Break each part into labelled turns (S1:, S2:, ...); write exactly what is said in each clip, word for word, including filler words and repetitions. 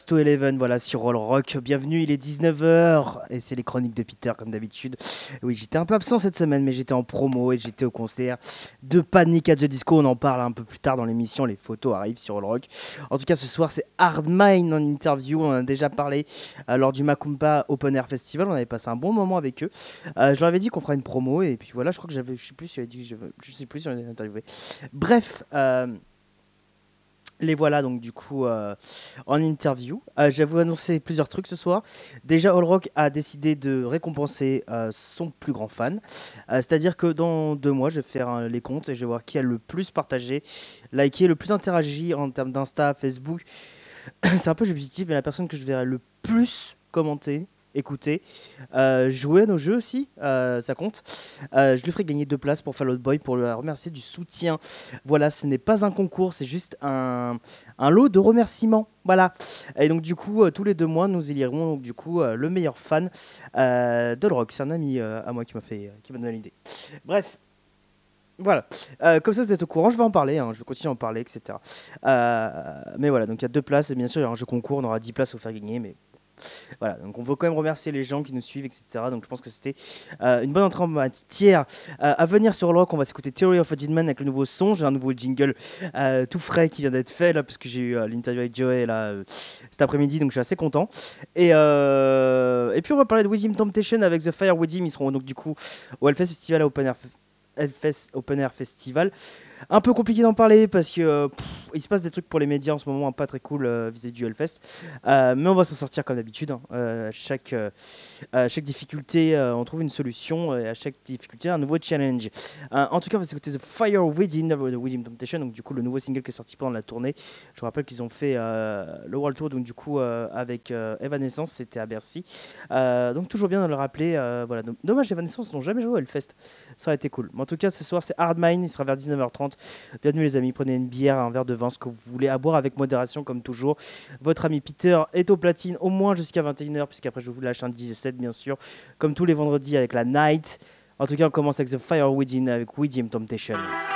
S1: To Eleven, voilà, sur Roll Rock. Bienvenue, il est dix-neuf heures et c'est les chroniques de Peter comme d'habitude. Oui, j'étais un peu absent cette semaine, mais j'étais en promo et j'étais au concert de Panic at the Disco. On en parle un peu plus tard dans l'émission, les photos arrivent sur Roll Rock. En tout cas, ce soir, c'est Hard Mind en interview. On en a déjà parlé euh, lors du Macumba Open Air Festival. On avait passé un bon moment avec eux. Euh, je leur avais dit qu'on ferait une promo et puis voilà, je crois que j'avais, je sais plus si j'avais dit que je, je sais plus si on avait interviewé. Bref. Euh, Les voilà donc du coup euh, en interview. Euh, je vais vous annoncer plusieurs trucs ce soir. Déjà, All Rock a décidé de récompenser euh, son plus grand fan. Euh, c'est-à-dire que dans deux mois, je vais faire euh, les comptes et je vais voir qui a le plus partagé, liké, le plus interagi en termes d'Insta, Facebook. C'est un peu subjectif, mais la personne que je verrai le plus commenter, écouter, euh, jouer à nos jeux aussi, euh, ça compte. Euh, je lui ferai gagner deux places pour Fall Out Boy pour le remercier du soutien. Voilà, ce n'est pas un concours, c'est juste un, un lot de remerciements. Voilà. Et donc du coup, euh, tous les deux mois, nous élirons donc du coup euh, le meilleur fan euh, d'All Rock. C'est un ami euh, à moi qui m'a fait, euh, qui m'a donné l'idée. Bref. Voilà, euh, comme ça vous êtes au courant, je vais en parler, hein, je vais continuer à en parler, et cetera. Euh, mais voilà, donc il y a deux places, et bien sûr il y aura un jeu concours, on aura dix places à vous faire gagner, mais voilà, donc on veut quand même remercier les gens qui nous suivent, et cetera. Donc je pense que c'était euh, une bonne entrée en matière. Euh, à venir sur le rock, on va s'écouter Theory of a Deadman avec le nouveau son. J'ai un nouveau jingle euh, tout frais qui vient d'être fait là, parce que j'ai eu euh, l'interview avec Joey là euh, cet après-midi, donc je suis assez content. Et, euh, et puis on va parler de With Him Temptation avec The Fire With Him. Ils seront donc du coup au Hellfest Festival à Open Air, Hellfest Open Air Festival. Un peu compliqué d'en parler parce que euh, pff, il se passe des trucs pour les médias en ce moment pas très cool euh, vis-à-vis du Hellfest, euh, mais on va s'en sortir comme d'habitude. Hein. Euh, chaque, euh, à chaque difficulté, euh, on trouve une solution et à chaque difficulté, un nouveau challenge. Euh, en tout cas, on va s'écouter The Fire Within de With Temptation, donc du coup le nouveau single qui est sorti pendant la tournée. Je vous rappelle qu'ils ont fait euh, le World Tour, donc du coup euh, avec euh, Evanescence, c'était à Bercy. Euh, donc toujours bien de le rappeler. Euh, voilà, dommage, Evanescence n'ont jamais joué au Hellfest. Ça aurait été cool. Mais en tout cas, ce soir c'est Hard Mind, il sera vers dix-neuf heures trente. Bienvenue les amis, prenez une bière, un verre de vin, ce que vous voulez, à boire avec modération comme toujours. Votre ami Peter est au platine au moins jusqu'à vingt et une heures, puisqu'après je vous lâche un D J set bien sûr, comme tous les vendredis avec la Night. En tout cas, on commence avec The Fire Within avec With Him Temptation.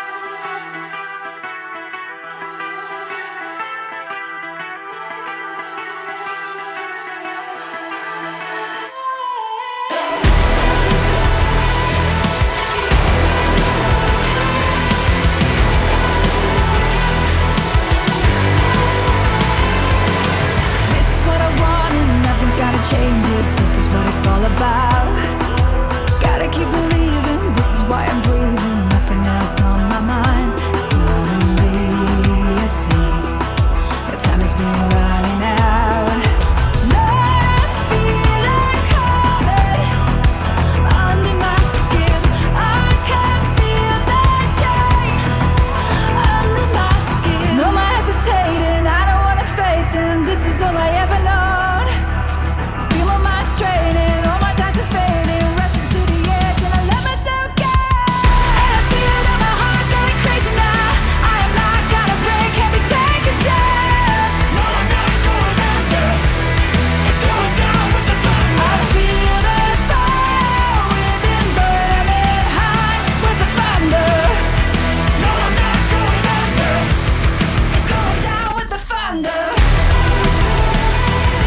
S2: Change it, this is what it's all about. Gotta keep believing, this is why I'm breathing. Nothing else on my mind. Suddenly I see the time has been running out. Lord, I feel like covered under my skin. I can feel the change under my skin. No more hesitating, I don't wanna face it. This is all I ever know. Training, all my times are fading, rushing to the edge, and I let myself go. And I feel that my heart's going crazy now. I am not gonna break, can't be taken down. No, I'm not going under. It's going down with the fire. I feel the fire within, burning high with the thunder. No, I'm not going under. It's going down with the thunder.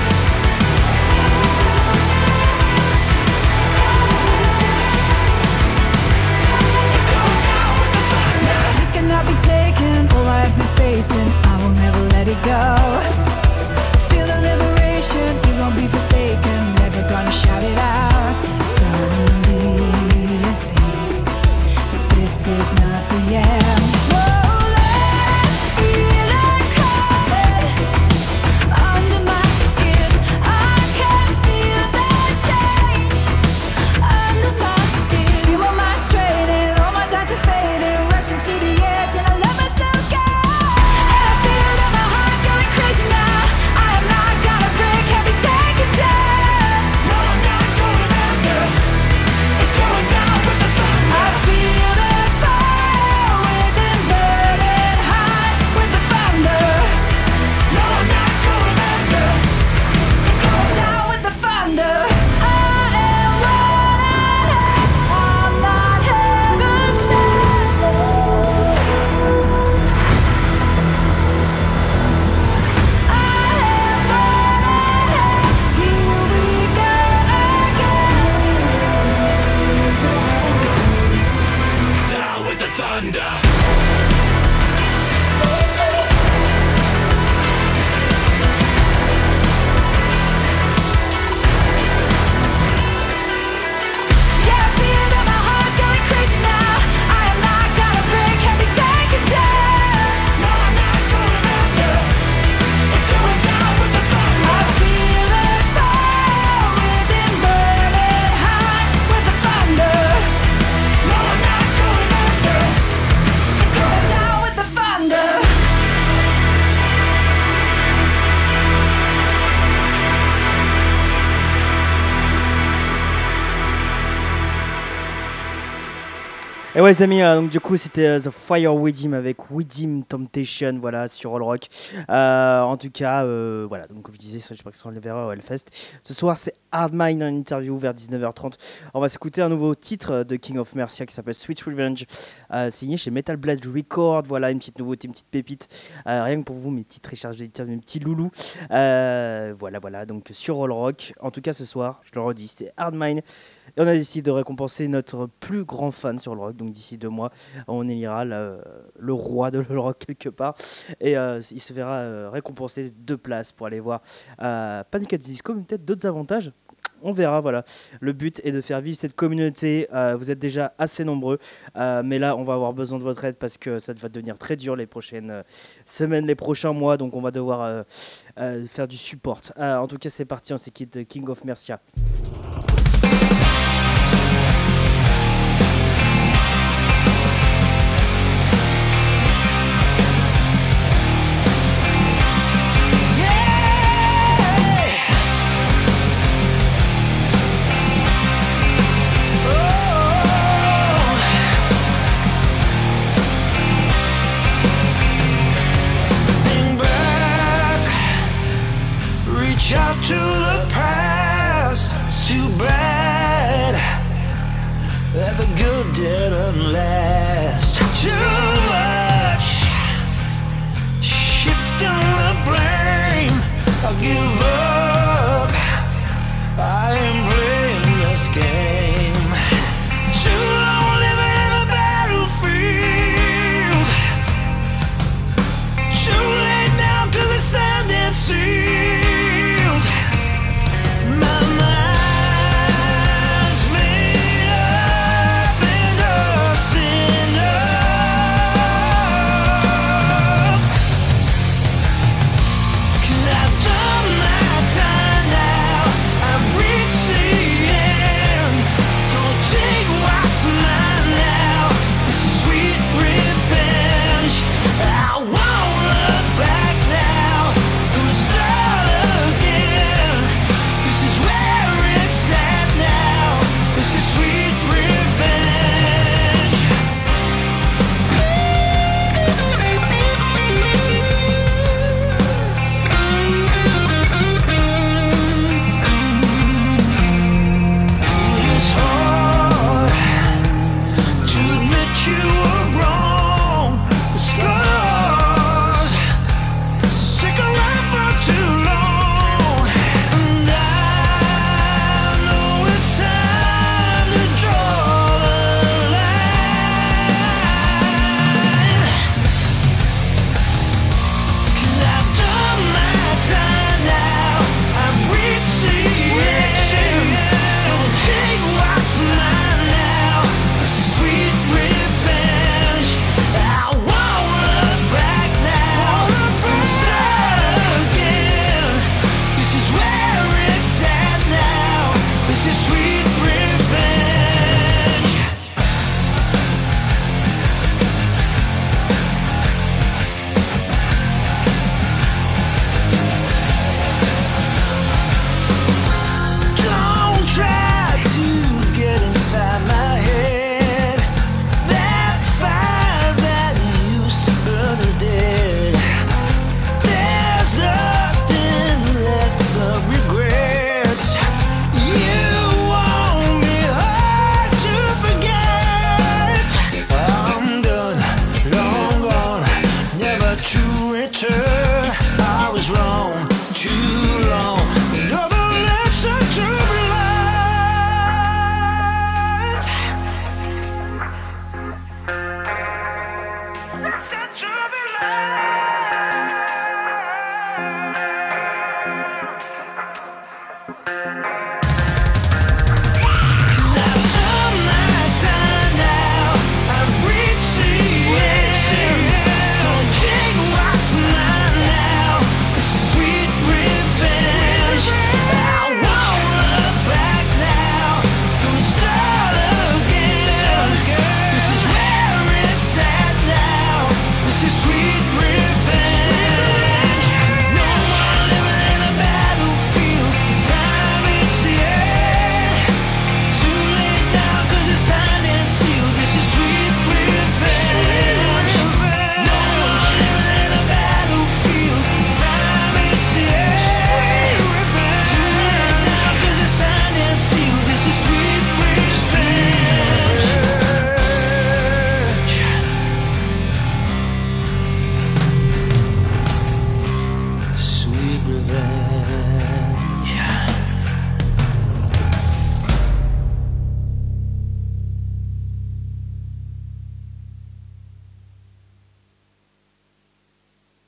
S1: Et ouais les amis, euh, donc du coup c'était euh, The Fire Within avec Within Temptation, voilà, sur All Rock. Euh, en tout cas, euh, voilà, donc comme je disais, je sais pas que on le verra au Hellfest. Ce soir c'est Hard Mine en interview vers dix-neuf heures trente. On va s'écouter un nouveau titre de King of Mercia qui s'appelle Sweet Revenge, euh, signé chez Metal Blade Records. Voilà, une petite nouveauté, une petite pépite. Euh, rien que pour vous, mes petites recharges d'éditeurs, mes petits loulous. Euh, voilà, voilà, donc sur All Rock. En tout cas ce soir, je le redis, c'est Hard Mine. Et on a décidé de récompenser notre plus grand fan sur le rock. Donc d'ici deux mois, on élira le, le roi de le rock quelque part. Et euh, il se verra euh, récompenser deux places pour aller voir euh, Panic at the Disco, mais peut-être d'autres avantages. On verra, voilà. Le but est de faire vivre cette communauté. Euh, vous êtes déjà assez nombreux, euh, mais là, on va avoir besoin de votre aide parce que ça va devenir très dur les prochaines euh, semaines, les prochains mois. Donc, on va devoir euh, euh, faire du support. Euh, en tout cas, c'est parti. On s'est quitté King of Mercia.
S3: Out to the past. It's too bad that the good didn't last. Too much shifting the blame. I'll give up. I am playing this game. Too long living in a battlefield. Too late now 'cause it's sand and sea. Sin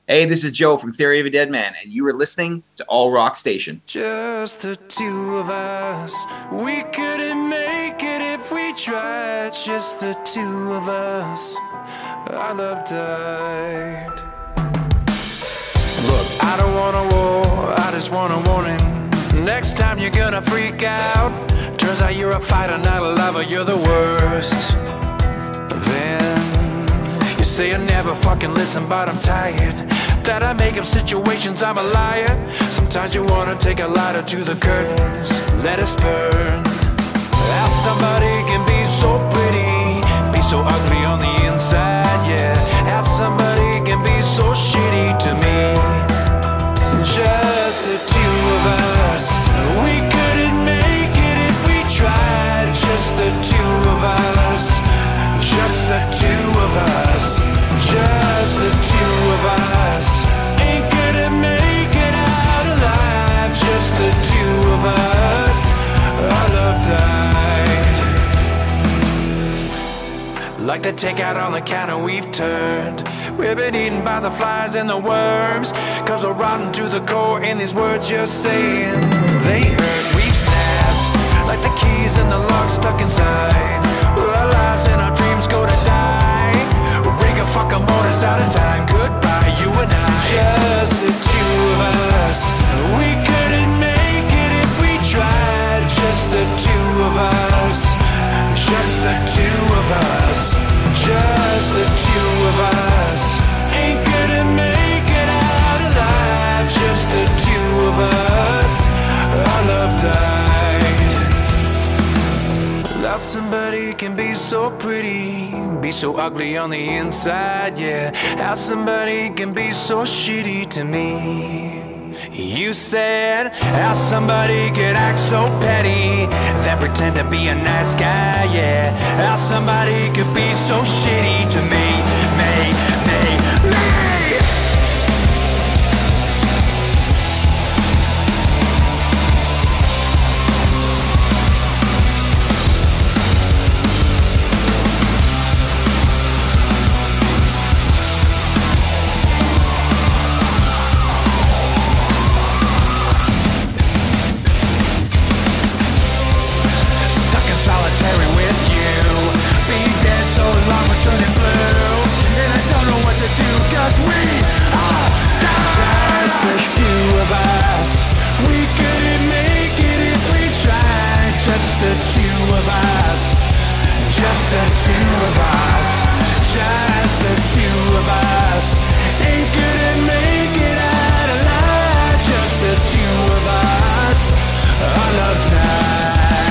S4: Hey, this is Joe from Theory of a Dead Man, and you are listening to All Rock Station.
S3: Just the two of us. We couldn't make it if we tried. Just the two of us. Our love died. Look, I don't want a war, I just want a warning. Next time you're gonna freak out. Turns out you're a fighter, not a lover, you're the worst. Then you say I never fucking listen, but I'm tired that I make up situations, I'm a liar. Sometimes you wanna take a lighter to the curtains, let us burn. How somebody can be so pretty, be so ugly on the inside, yeah. How somebody can be so shitty to me. Just the two of us. We couldn't make it if we tried. Just the two of us. Just the two of us. Just the two of us. Ain't gonna make it out alive. Just the two of us. Our love died. Like the takeout on the counter we've turned. We've been eaten by the flies and the worms. Cause we're rotten to the core in these words you're saying. They hurt, we've snapped. Like the keys in the lock stuck inside. Our lives and our dreams go to die. Rig a fucking motors out of time. Goodbye, you and I. Just the two of us. We couldn't make it if we tried. Just the two of us. Just the two of us. Just the two of us. Ain't gonna make it out alive. Just the two of us. Our love died. Love somebody can be so pretty, be so ugly on the inside, yeah. How somebody can be so shitty to me. You said how somebody could act so petty, then pretend to be a nice guy, yeah. How somebody could be so shitty to me, me, me, me. Solitary with you, being dead so long we're turning blue, and I don't know what to do cause we are stuck. Just the two of us. We couldn't make it if we tried. Just the two of us. Just the two of us. Just the two of us. Ain't gonna make it out alive. Just the two of us. Our love died.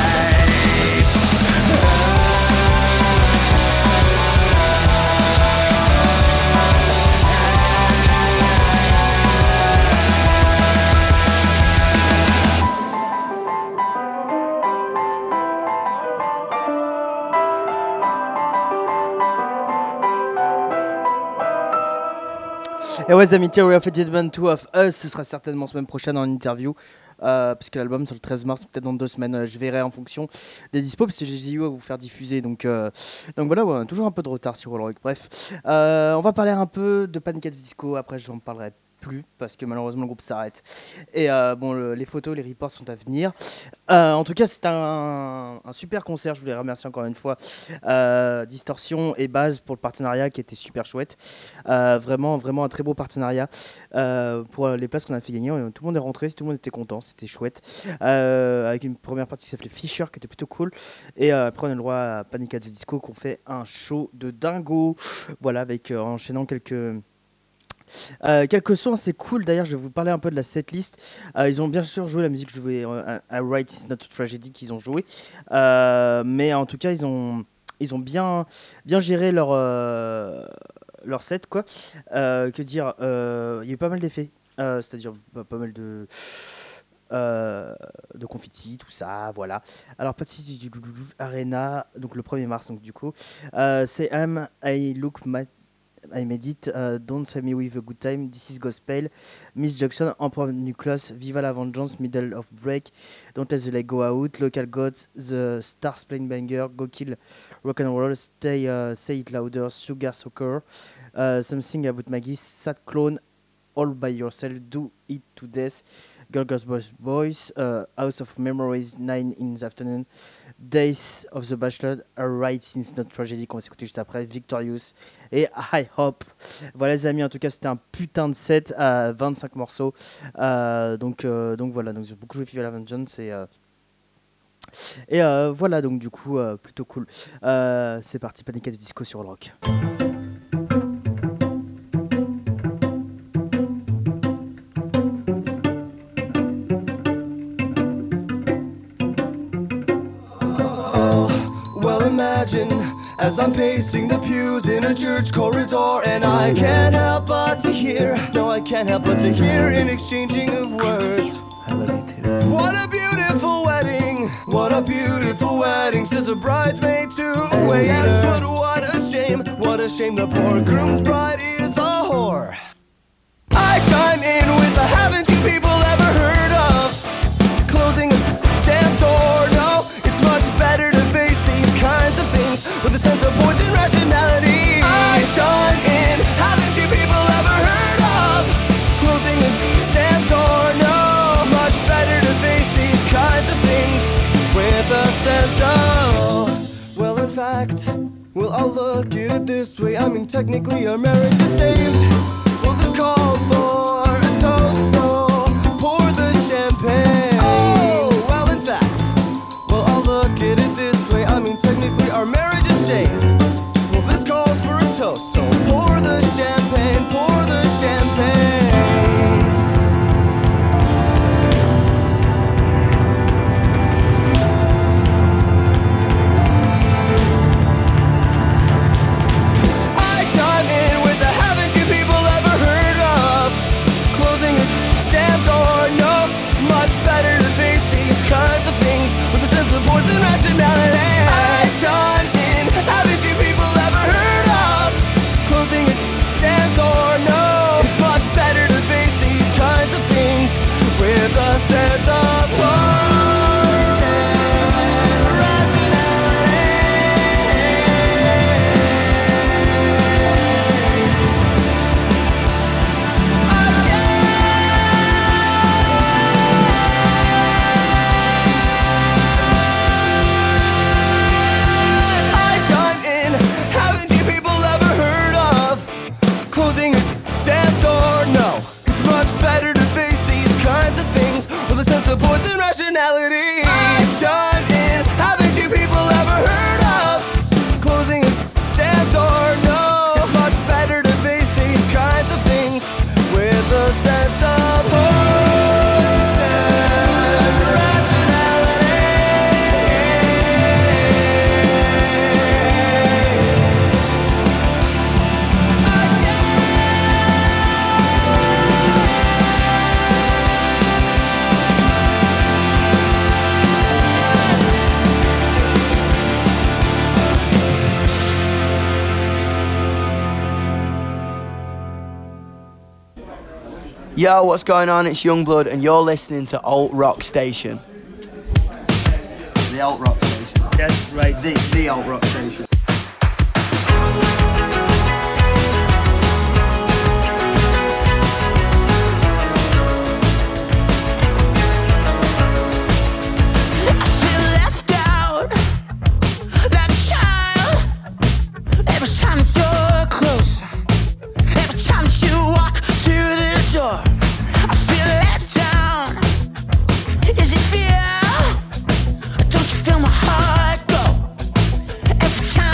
S1: Et ouais, The Theory of a Dead Man Two of Us, ce sera certainement semaine prochaine en interview, euh, puisque l'album c'est le treize mars, peut-être dans deux semaines, euh, je verrai en fonction des dispos, parce que j'ai eu à vous faire diffuser, donc, euh, donc voilà, ouais, toujours un peu de retard sur All Rock. Bref, euh, on va parler un peu de Panic! At the Disco, après je n'en parlerai plus, parce que malheureusement le groupe s'arrête. Et euh, bon, le, les photos, les reports sont à venir. Euh, en tout cas, c'est un, un super concert, je voulais remercier encore une fois euh, Distortion et Baz pour le partenariat qui était super chouette. Euh, vraiment, vraiment un très beau partenariat euh, pour les places qu'on a fait gagner. Tout le monde est rentré, tout le monde était content, c'était chouette. Euh, avec une première partie qui s'appelait Fisher qui était plutôt cool. Et euh, après, on a le droit à Panic! At the Disco qui ont fait un show de dingo. Voilà, avec euh, enchaînant quelques. Euh, quelques sons assez cool, d'ailleurs je vais vous parler un peu de la setlist. Euh, ils ont bien sûr joué la musique que je jouais euh, à Right Is Not a Tragedy qu'ils ont joué, euh, mais en tout cas ils ont, ils ont bien, bien géré leur, euh, leur set quoi. Euh, que dire, euh, il y a eu pas mal d'effets, euh, c'est-à-dire bah, pas mal de... Euh, de confetti, tout ça, voilà. Alors, Party du Arena, donc le premier mars, donc du coup, euh, c'est Am I Look Mad. I Made It, uh, Don't Tell Me With a Good Time, This Is Gospel, Miss Jackson, Emperor Nucleus, Viva la Vengeance, Middle of Break, Don't Let the Light Go Out, Local Gods, The Stars Playing Banger, Go Kill, Rock and Roll, Stay, uh, Say It Louder, Sugar Soccer, uh, Something About Maggie, Sad Clone, All by Yourself, Do It to Death, Girl Girls Boys Boys, uh, House of Memories, Nine in the Afternoon, Days of the Bachelor, A Ride Since Not Tragedy qu'on va s'écouter juste après, Victorious et High Hop. Voilà les amis, en tout cas c'était un putain de set à vingt-cinq morceaux. Euh, donc, euh, donc voilà, donc j'ai beaucoup joué Phoebe Jones et... Euh, Et euh, voilà, donc du coup, euh, plutôt cool. Euh, c'est parti, Panic at the Disco sur le rock.
S5: Oh, well, imagine as I'm pacing the pews in a church corridor, and I can't help but to hear, no, I can't help but to hear an exchanging of words.
S6: I love you too.
S5: What a beautiful wedding, what a beautiful wedding, says a bridesmaid to a waiter. Yes, but what a shame, what a shame, the poor groom's bride is a whore. I chime in with a haven't you people ever heard of closing a damn door? No, it's much better to face these kinds of things with a sense of poison rationality. I chime in, haven't you people ever heard of closing a damn door? No, with a sense of, well, in fact, well, I'll look at it this way. I mean, technically our marriage is saved. Well, this calls for a toast, so pour the champagne. Oh, well, in fact, well, I'll look at it this way. I mean, technically our marriage is saved. Well, this calls for a toast, so pour the champagne, pour the champagne. Poison rationality. I chime in. Haven't you people ever heard of closing a damn door? No, it's much better to face these kinds of things with a sense of poison rationality. Poison rationality. I chime in. Haven't you people ever heard of closing a damn door? No, it's much better to face these kinds of things with a sense of poison rationality.
S6: Yo, what's going on? It's Youngblood, and you're listening to Alt Rock Station.
S4: The Alt Rock Station.
S1: That's right.
S4: The, the Alt Rock Station.
S7: Don't you feel my heart go every time?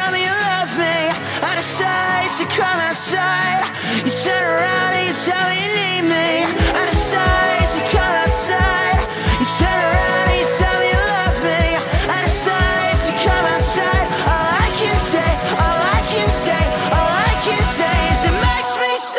S5: tell me you love me. I decide to come outside. You turn around and you tell me you need me. I decide to come outside. You turn around and you tell me you love me. I decide to come outside. All I can say, all I can say, all I can say is it makes me sad.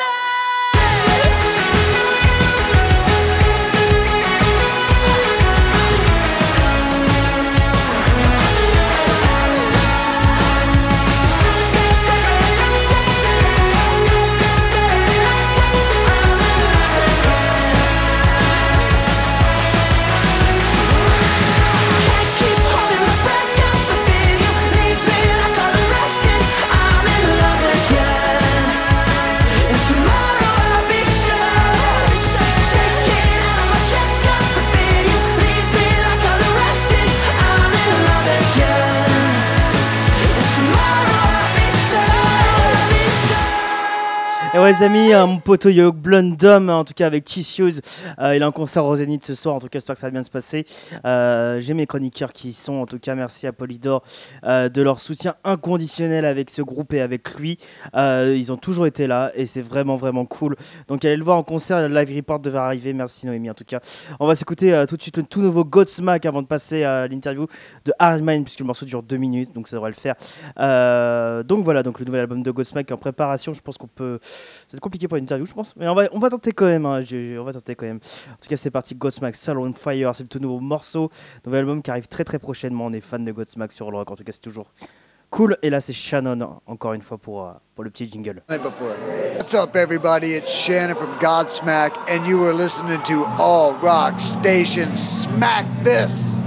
S1: Et ouais les amis, euh, mon poteau Yo Blondum, en tout cas avec Tissues, euh, il a un concert au Zénith ce soir, en tout cas j'espère que ça va bien se passer. Euh, j'ai mes chroniqueurs qui y sont, en tout cas merci à Polydor euh, de leur soutien inconditionnel avec ce groupe et avec lui. Euh, ils ont toujours été là et c'est vraiment vraiment cool. Donc allez le voir en concert, le live report devait arriver, merci Noémie en tout cas. On va s'écouter euh, tout de suite le tout nouveau Godsmack avant de passer à l'interview de Hardmine puisque le morceau dure deux minutes, donc ça devrait le faire. Euh, donc voilà, donc le nouvel album de Godsmack est en préparation, je pense qu'on peut... C'est compliqué pour une interview, je pense, mais on va, on va tenter quand même. Hein. Je, je, on va tenter quand même. En tout cas, c'est parti. Godsmack, Soul on Fire, c'est le tout nouveau morceau, nouvel album qui arrive très très prochainement. On est fan de Godsmack sur le rock. En tout cas, c'est toujours cool. Et là, c'est Shannon encore une fois pour, uh, pour le petit jingle.
S7: What's up, everybody? It's Shannon from Godsmack, and you are listening to All Rock Station. Smack this.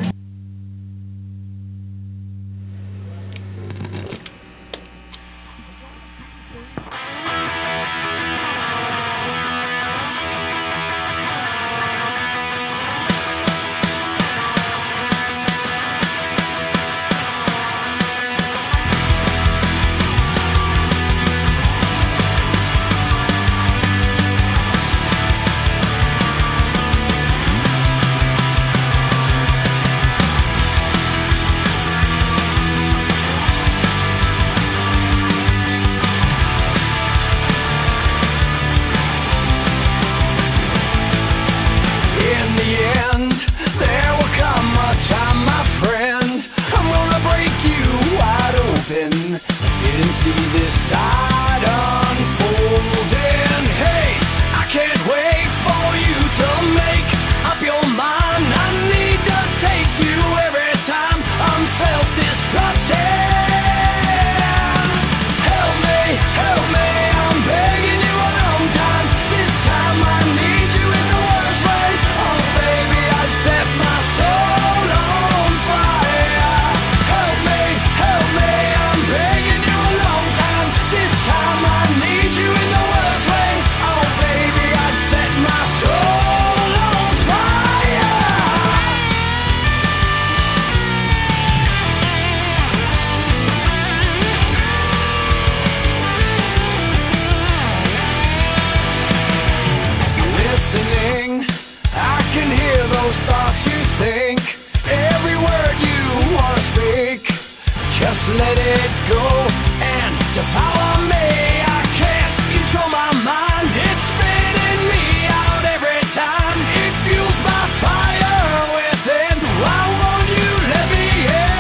S5: Let it go and devour me. I can't control my mind. It's spinning me out every time. It fuels my fire within. Why won't you let me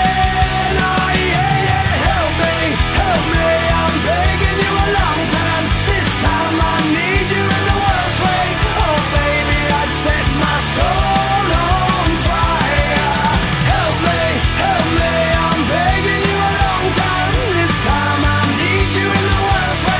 S5: in? Oh yeah, yeah, help me, help me. I'm begging you a long time. This time I need you in the worst way. Oh baby, I'd set my soul on fire. Help me, help me. I'm begging you. This time I need you in the worst way.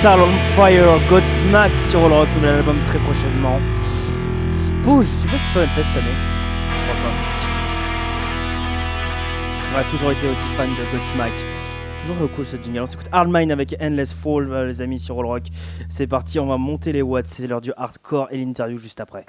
S1: Metal on Fire, Godsmack sur All Rock, nouvel album très prochainement. Dispo, je sais pas si sur Hellfest cette année. Je crois pas. Bref, toujours été aussi fan de Godsmack. Toujours cool ce jingle. On s'écoute Hardmine avec Endless Fall, euh, les amis, sur All Rock. C'est parti, on va monter les watts. C'est l'heure du hardcore et l'interview juste après.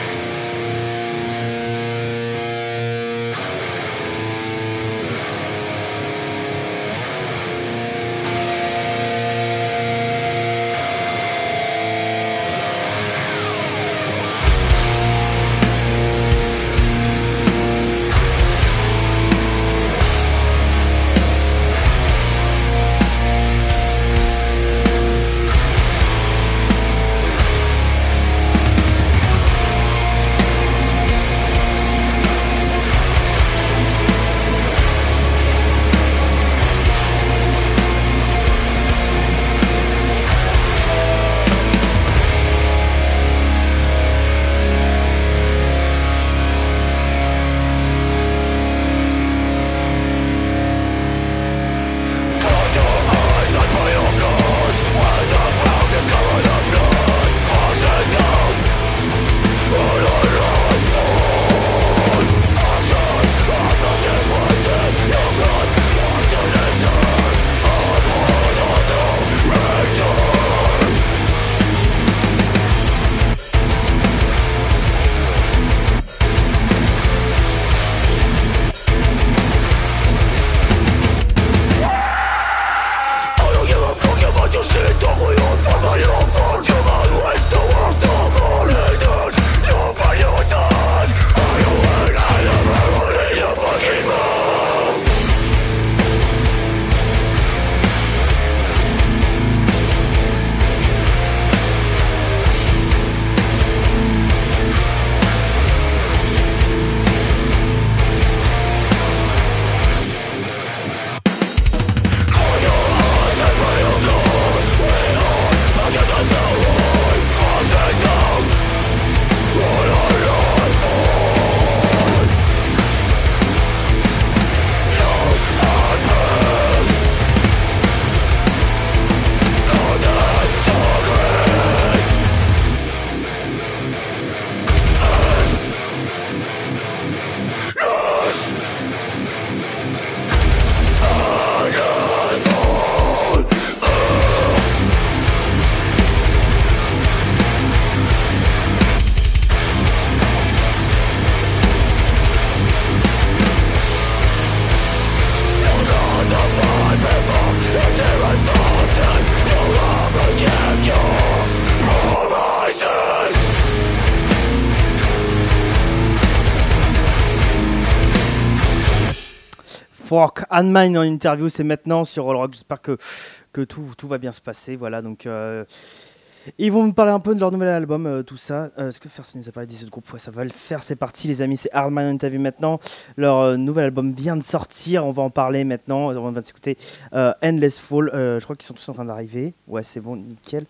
S1: Fork and Mine en interview, c'est maintenant sur All Rock. J'espère que, que tout, tout va bien se passer. Voilà, donc euh, ils vont me parler un peu de leur nouvel album, euh, tout ça. Euh, Est-ce que First nous a parlé dix groupe? Ouais, ça va le faire, c'est parti les amis, c'est Hard Mine en interview maintenant. Leur euh, nouvel album vient de sortir, on va en parler maintenant. On va s'écouter euh, Endless Fall. Euh, je crois qu'ils sont tous en train d'arriver. Ouais, c'est bon, nickel.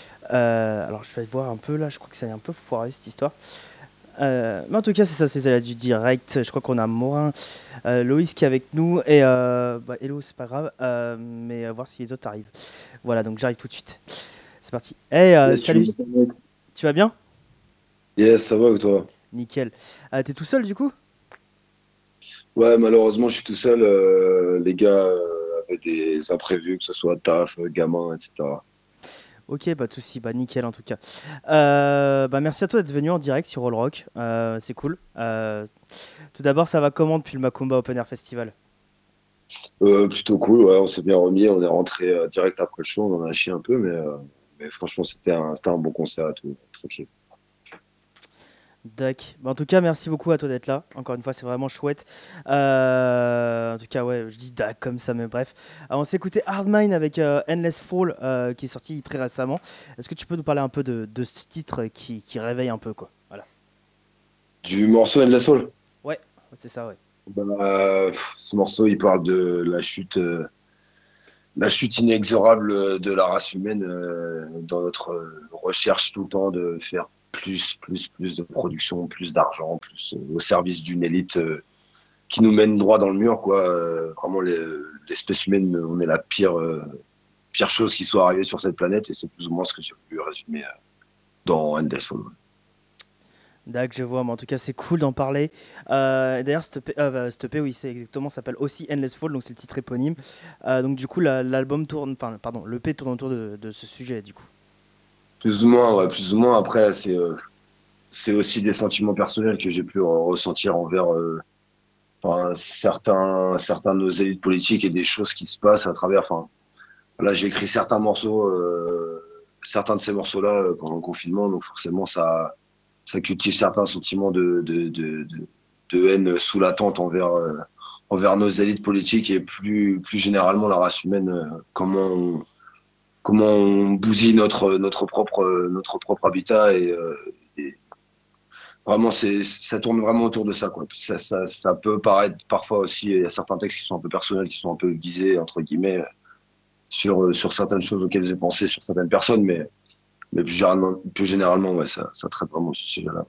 S1: Euh, alors je vais voir un peu là, je crois que c'est un peu foiré cette histoire. Euh, mais en tout cas, c'est ça, c'est ça, du direct. Je crois qu'on a Morin, euh, Loïs qui est avec nous. Et euh, bah, hello, c'est pas grave, euh, mais euh, voir si les autres arrivent. Voilà, donc j'arrive tout de suite. C'est parti. Hey, euh,
S8: Yes,
S1: salut,
S8: tu-
S1: tu vas bien?
S8: Yes, ça va ou toi?
S1: Nickel. Euh, T'es tout seul du coup?
S8: Ouais, malheureusement, je suis tout seul. euh, les gars euh, avaient des imprévus, que ce soit taf, euh, gamin, et cetera.
S1: Ok, pas de soucis, bah nickel en tout cas. Euh, bah merci à toi d'être venu en direct sur All Rock, euh, c'est cool. Euh, tout d'abord, ça va comment depuis le Macumba Open Air Festival?
S8: Euh, plutôt cool, ouais, on s'est bien remis. On est rentré euh, direct après le show. On en a chié un peu, mais, euh, mais franchement, c'était un, c'était un bon concert et tout. Tranquille.
S1: Dac. Bah, en tout cas, merci beaucoup à toi d'être là. Encore une fois, c'est vraiment chouette. Euh, en tout cas, ouais, je dis Dac comme ça, mais bref. Alors, on s'est écouté Hard Mine avec euh, Endless Fall euh, qui est sorti très récemment. Est-ce que tu peux nous parler un peu de, de ce titre qui, qui réveille un peu, quoi? Voilà.
S8: Du morceau Endless Soul.
S1: Ouais, c'est ça, ouais.
S8: Bah, euh, pff, ce morceau, il parle de la chute, euh, la chute inexorable de la race humaine euh, dans notre euh, recherche tout le temps de faire plus, plus, plus de production, plus d'argent, plus euh, au service d'une élite euh, qui nous mène droit dans le mur, quoi. Euh, vraiment, les- l'espèce humaine, on est la pire, euh, pire chose qui soit arrivée sur cette planète, et c'est plus ou moins ce que j'ai voulu résumer euh, dans Endless Fall.
S1: D'accord, je vois, mais en tout cas, c'est cool d'en parler. Euh, et D'ailleurs, cette E P, euh, bah, cette E P, oui, c'est exactement, ça s'appelle aussi Endless Fall, donc c'est le titre éponyme. Euh, donc, du coup, la- l'album tourne, enfin, pardon, l'E P tourne autour de, de ce sujet, du coup.
S8: Plus ou moins, ouais, plus ou moins. Après, c'est euh, c'est aussi des sentiments personnels que j'ai pu re- ressentir envers euh, enfin, certains, certains de nos élites politiques et des choses qui se passent à travers. Enfin, là, j'ai écrit certains morceaux, euh, certains de ces morceaux-là euh, pendant le confinement, donc forcément, ça, ça cultive certains sentiments de, de, de, de, de haine sous la tente envers, euh, envers nos élites politiques et plus, plus généralement la race humaine, euh, comment on, comment on bousille notre, notre, propre, notre propre habitat. Et, euh, et vraiment, c'est, ça tourne vraiment autour de ça, quoi. Ça, ça, ça peut paraître parfois aussi, il y a certains textes qui sont un peu personnels, qui sont un peu visés, entre guillemets, sur, sur certaines choses auxquelles j'ai pensé, sur certaines personnes, mais, mais plus généralement, plus généralement ouais, ça, ça traite vraiment ce sujet-là.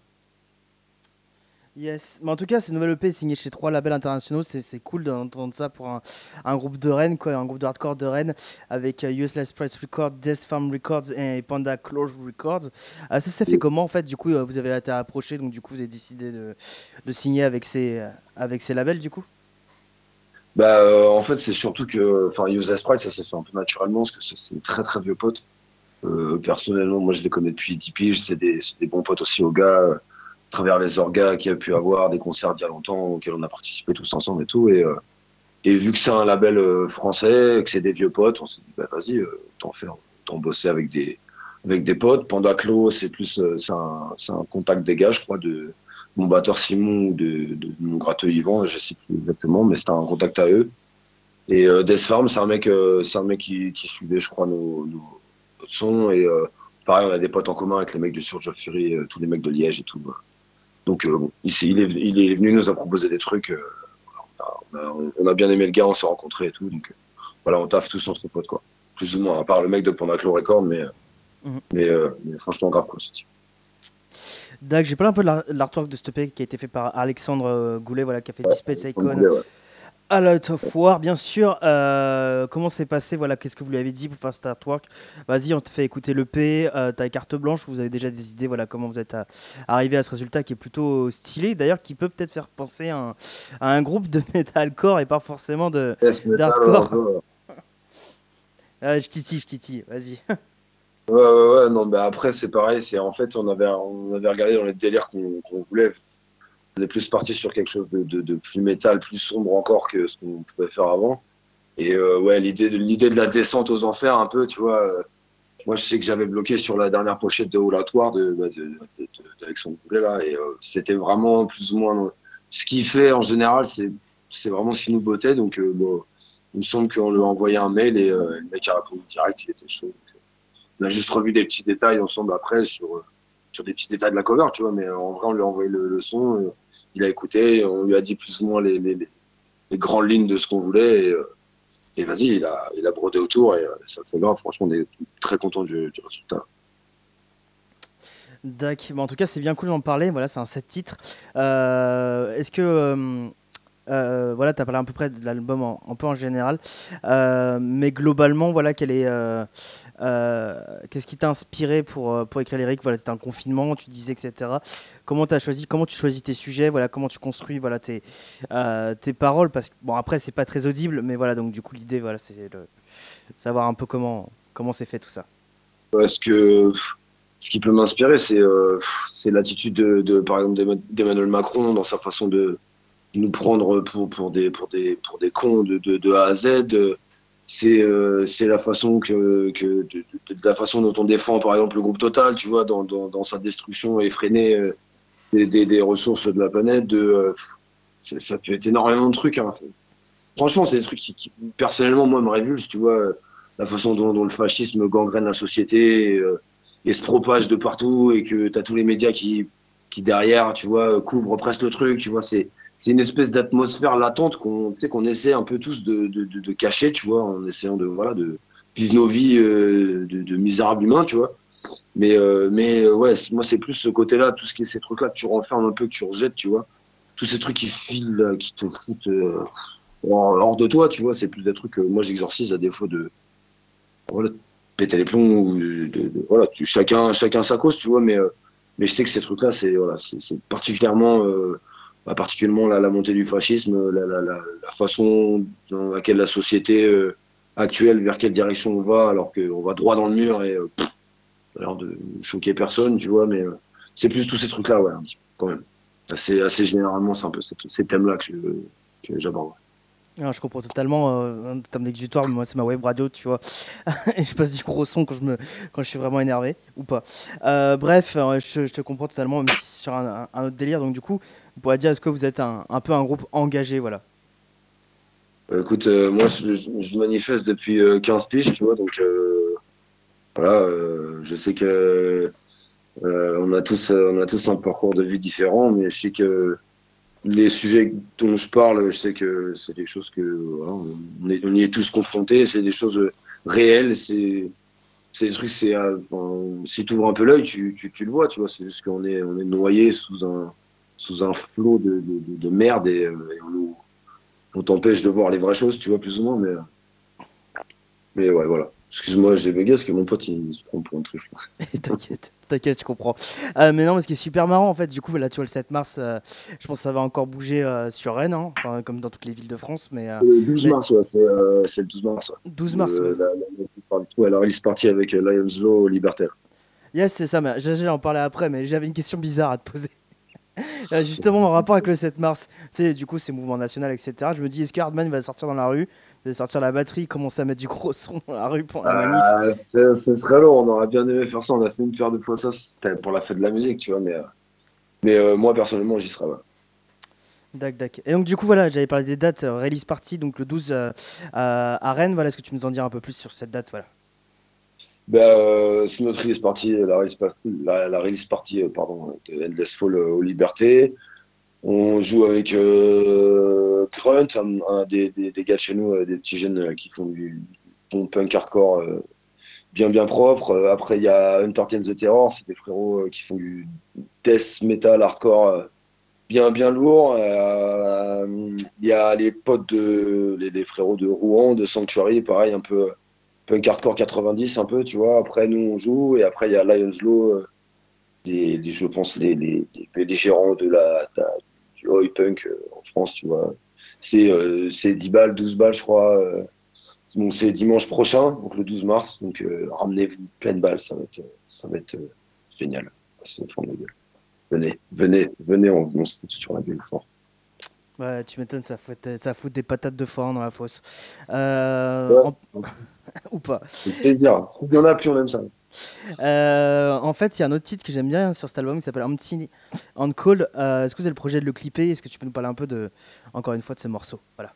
S1: Yes, mais en tout cas, ce nouvel E P est signé chez trois labels internationaux. C'est c'est cool d'entendre ça pour un, un groupe de Rennes, quoi, un groupe de hardcore de Rennes, avec euh, Useless Price Records, Death Farm Records et Panda Close Records. Euh, ça s'est fait comment en fait? Du coup, euh, vous avez été approché, donc du coup, vous avez décidé de, de signer avec ces, euh, avec ces labels, du coup?
S8: Bah, euh, en fait, c'est surtout que, enfin, Useless Pride, ça s'est fait un peu naturellement, parce que c'est c'est très très vieux potes. Euh, personnellement, moi, je les connais depuis dix piges, c'est des, c'est des bons potes aussi aux gars, euh, à travers les orgas qu'il y a pu avoir, des concerts d'il y a longtemps auxquels on a participé tous ensemble et tout. Et, euh, et vu que c'est un label euh, français, que c'est des vieux potes, on s'est dit, bah, vas-y, euh, t'en fais, t'en bosser avec des, avec des potes. Panda Clos, c'est plus, euh, c'est un, c'est un contact des gars, je crois, de mon batteur Simon ou de, de mon gratteux Yvan, je sais plus exactement, mais c'était un contact à eux. Et euh, Death Farm, c'est un mec, euh, c'est un mec qui, qui suivait, je crois, nos, nos, notre son. Et euh, pareil, on a des potes en commun avec les mecs de Surge of Fury, euh, tous les mecs de Liège et tout. Voilà. Donc, euh, bon, il, s'est- il, est, il est venu, il nous a proposé des trucs. Euh, on, a, on a bien aimé le gars, on s'est rencontrés et tout. Donc, euh, voilà, on taffe tous entre potes, quoi. Plus ou moins, à part le mec de Pandaclo Record, mais, euh,
S1: Mhm.
S8: mais, euh, mais franchement, grave, quoi, ce type.
S1: D'accord, j'ai parlé un peu de l'ar- de l'artwork de ce E P qui a été fait par Alexandre euh, Goulet, voilà, qui a fait Displace
S8: Comme
S1: Icon.
S8: vous voulez, ouais.
S1: A Lot of War, bien sûr. Euh, comment c'est passé? Voilà, qu'est-ce que vous lui avez dit pour faire cet artwork? Vas-y, on te fait écouter l'E P. Euh, T'as carte blanche. Vous avez déjà des idées. Voilà, comment vous êtes à- arrivé à ce résultat qui est plutôt stylé. D'ailleurs, qui peut peut-être faire penser à un, à un groupe de metalcore et pas forcément de
S8: Death metal,
S1: d'hardcore.
S8: un peu, ouais.
S1: Euh, je titille, je titille. Vas-y.
S8: Ouais, ouais, ouais, non, bah après, c'est pareil, c'est en fait, on avait, on avait regardé dans les délires qu'on qu'on voulait. On est plus parti sur quelque chose de, de, de plus métal, plus sombre encore que ce qu'on pouvait faire avant. Et euh, ouais, l'idée de, l'idée de la descente aux enfers, un peu, tu vois. Euh, moi, je sais que j'avais bloqué sur la dernière pochette de All Out War de, de, de, de- d'Alexandre Boulet, là, et euh, c'était vraiment plus ou moins. Ce qu'il fait en général, c'est, c'est vraiment ce qui nous bottait. Donc, euh, bon, il me semble qu'on lui a envoyé un mail et euh, le mec a répondu direct, il était chaud. Donc, on a juste revu des petits détails ensemble après sur, euh, sur des petits détails de la cover, tu vois, mais euh, en vrai, on lui a envoyé le, le son, euh, il a écouté, on lui a dit plus ou moins les, les, les grandes lignes de ce qu'on voulait, et, euh, et vas-y, il a, il a brodé autour, et euh, ça le fait grave. Franchement, on est très content du, du résultat.
S1: Dac. Bon, en tout cas, c'est bien cool d'en parler. Voilà, c'est un sept titres. Euh, Est-ce que euh, euh, voilà, tu as parlé à peu près de l'album en, un peu en général, Euh, mais globalement, voilà, quel est, euh, euh, qu'est-ce qui t'a inspiré pour, euh, pour écrire les lyrics? Voilà, c'était un confinement, tu disais, et cetera. Comment t'as choisi, comment tu choisis tes sujets? Voilà, comment tu construis, voilà, tes, euh, tes paroles? Parce que bon, après, c'est pas très audible, mais voilà, donc du coup, l'idée, voilà, c'est de savoir un peu comment comment c'est fait tout ça.
S8: Parce que pff, ce qui peut m'inspirer, c'est euh, pff, c'est l'attitude de, de, par exemple, d'Emma- d'Emmanuel Macron dans sa façon de nous prendre pour, pour, des, pour, des, pour des cons de, de, de A à Z. C'est euh, c'est la façon que, que de, de- de la façon dont on défend, par exemple, le groupe Total, tu vois, dans, dans, dans sa destruction effrénée euh, des, des, des ressources de la planète. De, euh, c'est- ça peut être énormément de trucs, hein. Franchement, c'est des trucs qui, qui, personnellement, moi, me révulsent, tu vois, euh, la façon dont, dont le fascisme gangrène la société, euh, et se propage de partout, et que tu as tous les médias qui, qui derrière, tu vois, couvrent presque le truc, tu vois, c'est, c'est une espèce d'atmosphère latente qu'on, tu sais, qu'on essaie un peu tous de, de, de, de cacher, tu vois, en essayant de, voilà, de vivre nos vies euh, de, de misérables humains, tu vois. Mais, euh, mais euh, ouais, c'est- moi, c'est plus ce côté-là, tout ce qui est ces trucs-là que tu renfermes un peu, que tu rejettes, tu vois. Tous ces trucs qui filent, là, qui te foutent euh, hors hors de toi, tu vois, c'est plus des trucs que moi j'exorcise à défaut de, voilà, péter les plombs ou de, de- de- voilà, tu- chacun, chacun sa cause, tu vois, mais, euh, mais je sais que ces trucs-là, c'est voilà, c'est c'est particulièrement, euh, bah, particulièrement la, la montée du fascisme, la, la, la, la façon dans laquelle la société euh, actuelle, vers quelle direction on va, alors qu'on va droit dans le mur et euh, pff, ça a l'air de choquer personne, tu vois, mais euh, c'est plus tous ces trucs-là, ouais, un petit peu, quand même. Assez, assez généralement, c'est un peu ces, ces thèmes-là que, que j'aborde.
S1: Ah, je comprends totalement, euh, en termes d'exutoire, mais moi c'est ma web radio, tu vois. Et je passe du gros son quand je, me, quand je suis vraiment énervé, ou pas. Euh, bref, euh, je, je te comprends totalement, même si c'est sur un, un autre délire. Donc du coup, on pourrait dire, est-ce que vous êtes un, un peu un groupe engagé, voilà.
S8: Euh, écoute, euh, moi, je, je- je manifeste depuis euh, quinze piges, tu vois, donc euh, voilà, euh, je sais que euh, on a tous, euh, on a tous un parcours de vie différent, mais je sais que les sujets dont je parle, je sais que c'est des choses que voilà, on, est, on y est tous confrontés, c'est des choses réelles, c'est c'est des trucs, c'est euh, enfin, si tu ouvres un peu l'œil, tu, tu, tu le vois, tu vois, c'est juste qu'on est, on est noyé sous un sous un flot de, de, de, de merde et, euh, et on nous on t'empêche de voir les vraies choses, tu vois, plus ou moins, mais, mais ouais, voilà. Excuse-moi, j'ai bugué parce que mon pote, il se prend pour un truc.
S1: Et t'inquiète, t'inquiète, je comprends. Euh, mais non, mais ce qui est super marrant, en fait, du coup, là, tu vois, le sept mars, euh, je pense que ça va encore bouger euh, sur Rennes, hein, enfin, comme dans toutes les villes de France, mais, euh,
S8: Le douze
S1: mais
S8: mars, ouais, c'est euh, c'est le douze mars. Ouais.
S1: douze mars, ouais.
S8: Le, la, la, la, ouais, la release party avec euh, Lions Law Libertaire.
S1: Yes, c'est ça, mais j'allais en parler après, mais j'avais une question bizarre à te poser. Euh, justement, en rapport avec le sept mars, tu sais, du coup, c'est mouvement national, et cetera. Je me dis, est-ce que Hardman va sortir dans la rue, va sortir la batterie, commencer à mettre du gros son dans la rue pour la manif?
S8: Euh, ce ce serait long, on aurait bien aimé faire ça. On a fait une paire de fois ça, c'était pour la fête de la musique, tu vois, mais, euh, mais euh, moi, personnellement, j'y serais. Ouais.
S1: Dac, dac. Et donc, du coup, voilà, j'avais parlé des dates, euh, release party, donc le douze euh, à à Rennes. Voilà, est-ce que tu peux nous en dire un peu plus sur cette date? Voilà.
S8: Ben, euh, c'est notre release party, la release, pa- la, la release party euh, pardon, de Endless Fall euh, aux Libertés. On joue avec euh, Grunt, un, un des, des, des gars de chez nous, euh, des petits jeunes euh, qui font du bon punk hardcore euh, bien bien propre. Euh, Après, il y a Entertain the Terror, c'est des frérots euh, qui font du death metal hardcore euh, bien bien lourd. Euh, Il y a les potes de les, les frérots de Rouen, de Sanctuary, pareil un peu euh, punk hardcore quatre-vingt-dix un peu, tu vois. Après, nous on joue et après il y a Lions Law. Euh, les, les, je pense les, les, les, les gérants de la, de la du oi punk euh, en France, tu vois. C'est euh, c'est dix balles, douze balles, je crois. Euh, donc c'est dimanche prochain, donc le douze mars. Donc euh, ramenez-vous plein de balles, ça va être, ça va être euh, génial. Ça se fout de la gueule. Venez, venez, venez, on, on se fout sur la gueule fort.
S1: Ouais, tu m'étonnes, ça fout, ça fout des patates de forain dans la fosse. Euh,
S8: Ouais,
S1: en- ou pas.
S8: c'est plaisir. Plus il y en a, plus on aime ça.
S1: Euh, en fait, il y a un autre titre que j'aime bien sur cet album, il s'appelle Empty on Call. Euh, est-ce que vous avez le projet de le clipper? Est-ce que tu peux nous parler un peu de, encore une fois, de ce morceau? Voilà.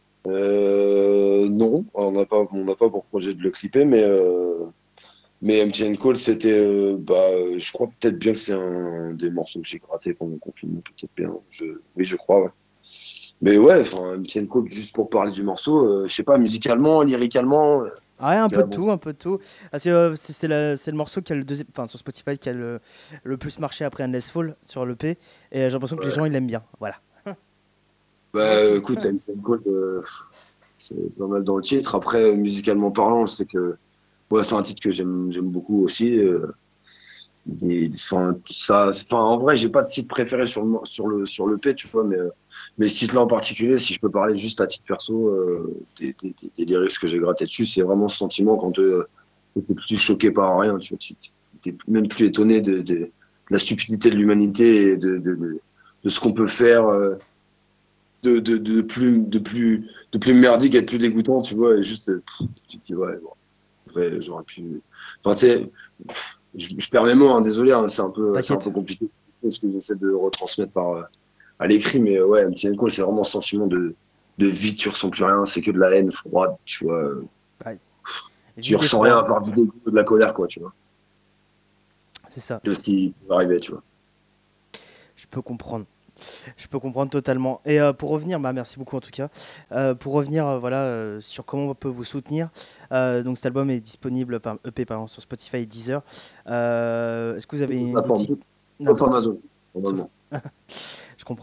S8: Euh, non, on n'a pas, on n'a pas pour projet de le clipper, mais euh, mais M T N Call, c'était, euh, bah, je crois peut-être bien que c'est un des morceaux que j'ai gratté pendant le confinement, peut-être bien. Je, oui, je crois, ouais. Mais ouais, enfin, M T N Call, juste pour parler du morceau, euh, je sais pas, musicalement, lyricalement, euh,
S1: Ah ouais, un peu
S8: quel
S1: de
S8: bon.
S1: tout, un peu de tout. Ah, c'est euh, c'est- c'est la- c'est le morceau qui a le deuxième, enfin sur Spotify qui a le, le plus marché après Endless Fall sur l'E P. Et euh, j'ai l'impression que les
S8: Ouais.
S1: gens ils l'aiment bien. Voilà.
S8: Bah,
S1: Moi aussi.
S8: écoute, M T N Call, euh, c'est pas mal dans le titre. Après, euh, musicalement parlant, c'est que, ouais, c'est un titre que j'aime, j'aime beaucoup aussi. Euh, des- des- enfin, ça, enfin, en vrai, j'ai pas de titre préféré sur le, sur le, sur le P, tu vois, mais, euh, mais ce titre-là en particulier, si je peux parler juste à titre perso, euh, des, des, des, des lyrics que j'ai gratté dessus, c'est vraiment ce sentiment quand euh, t'es plus choqué par rien, tu vois, tu t'es même plus étonné de, de, de la stupidité de l'humanité et de, de, de, de ce qu'on peut faire euh, de, de, de, plus, de, plus, de plus merdique et de plus dégoûtant, tu vois, et juste, euh, tu te dis, ouais, bon, en vrai, j'aurais pu. Enfin, tu sais, je, je perds mes mots, hein, désolé, hein, c'est un peu, c'est un peu
S1: T'inquiète.
S8: compliqué ce que j'essaie de retransmettre par euh, à l'écrit, mais euh, ouais, M T N Call, c'est vraiment ce sentiment de, de vide, tu ressens plus rien, c'est que de la haine froide, tu vois. euh,
S1: Ouais.
S8: Tu
S1: Vide et
S8: ressens rien à
S1: froid.
S8: part du dégoût, de la colère, quoi, tu vois,
S1: C'est ça.
S8: de ce qui va arriver, tu vois.
S1: Je peux comprendre. Je peux comprendre totalement. Et euh, pour revenir, bah merci beaucoup en tout cas. Euh, pour revenir, euh, voilà, euh, sur comment on peut vous soutenir. Euh, donc cet album est disponible par E P pardon, sur Spotify et Deezer. Euh, Est-ce que vous avez
S8: Toute
S1: une
S8: la forme,
S1: boutique?
S8: toute, sauf
S1: N'importe.
S8: Amazon,
S1: Sauf.
S8: normalement.
S1: Je comprends.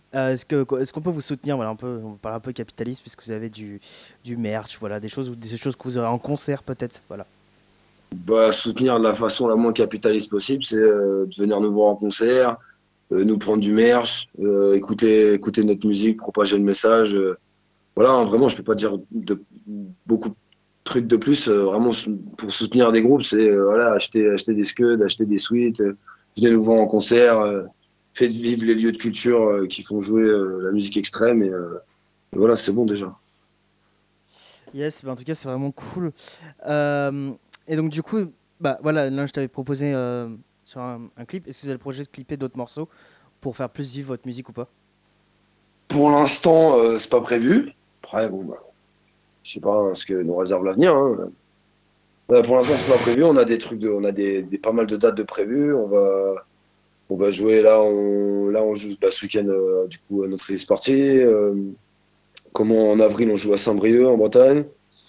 S1: Euh, est-ce que est-ce qu'on peut vous soutenir, voilà, un peu, on parle un peu capitalisme, puisque vous avez du du merch, voilà, des choses ou des choses que vous aurez en concert peut-être, voilà.
S8: Bah, soutenir de la façon la moins capitaliste possible, c'est euh, de venir nous voir en concert, euh, nous prendre du merch, euh, écouter, écouter notre musique, propager le message. euh. Voilà, hein, vraiment, je peux pas dire de, beaucoup de trucs de plus. euh, vraiment, sou- pour soutenir des groupes, c'est euh, voilà, acheter, acheter des scuds, acheter des suites, euh, venez nous voir en concert, euh, faites vivre les lieux de culture euh, qui font jouer euh, la musique extrême. Et, euh, et voilà, c'est bon déjà.
S1: Yes, bah, en tout cas, c'est vraiment cool. Euh, et donc, du coup, bah voilà, là, je t'avais proposé euh, sur un, un clip. Est-ce que vous avez le projet de clipper d'autres morceaux pour faire plus vivre votre musique ou pas?
S8: Pour l'instant, euh, c'est pas prévu. Après, bon, bah, je sais pas ce que nous réserve l'avenir. Hein. Euh, pour l'instant, c'est pas prévu. On a des trucs de, on a des, des- pas mal de dates de prévues. On va, on va jouer là. On, là, on joue bah, ce week-end euh, du coup à notre release party. Euh, comment en avril, on joue à Saint-Brieuc en Bretagne.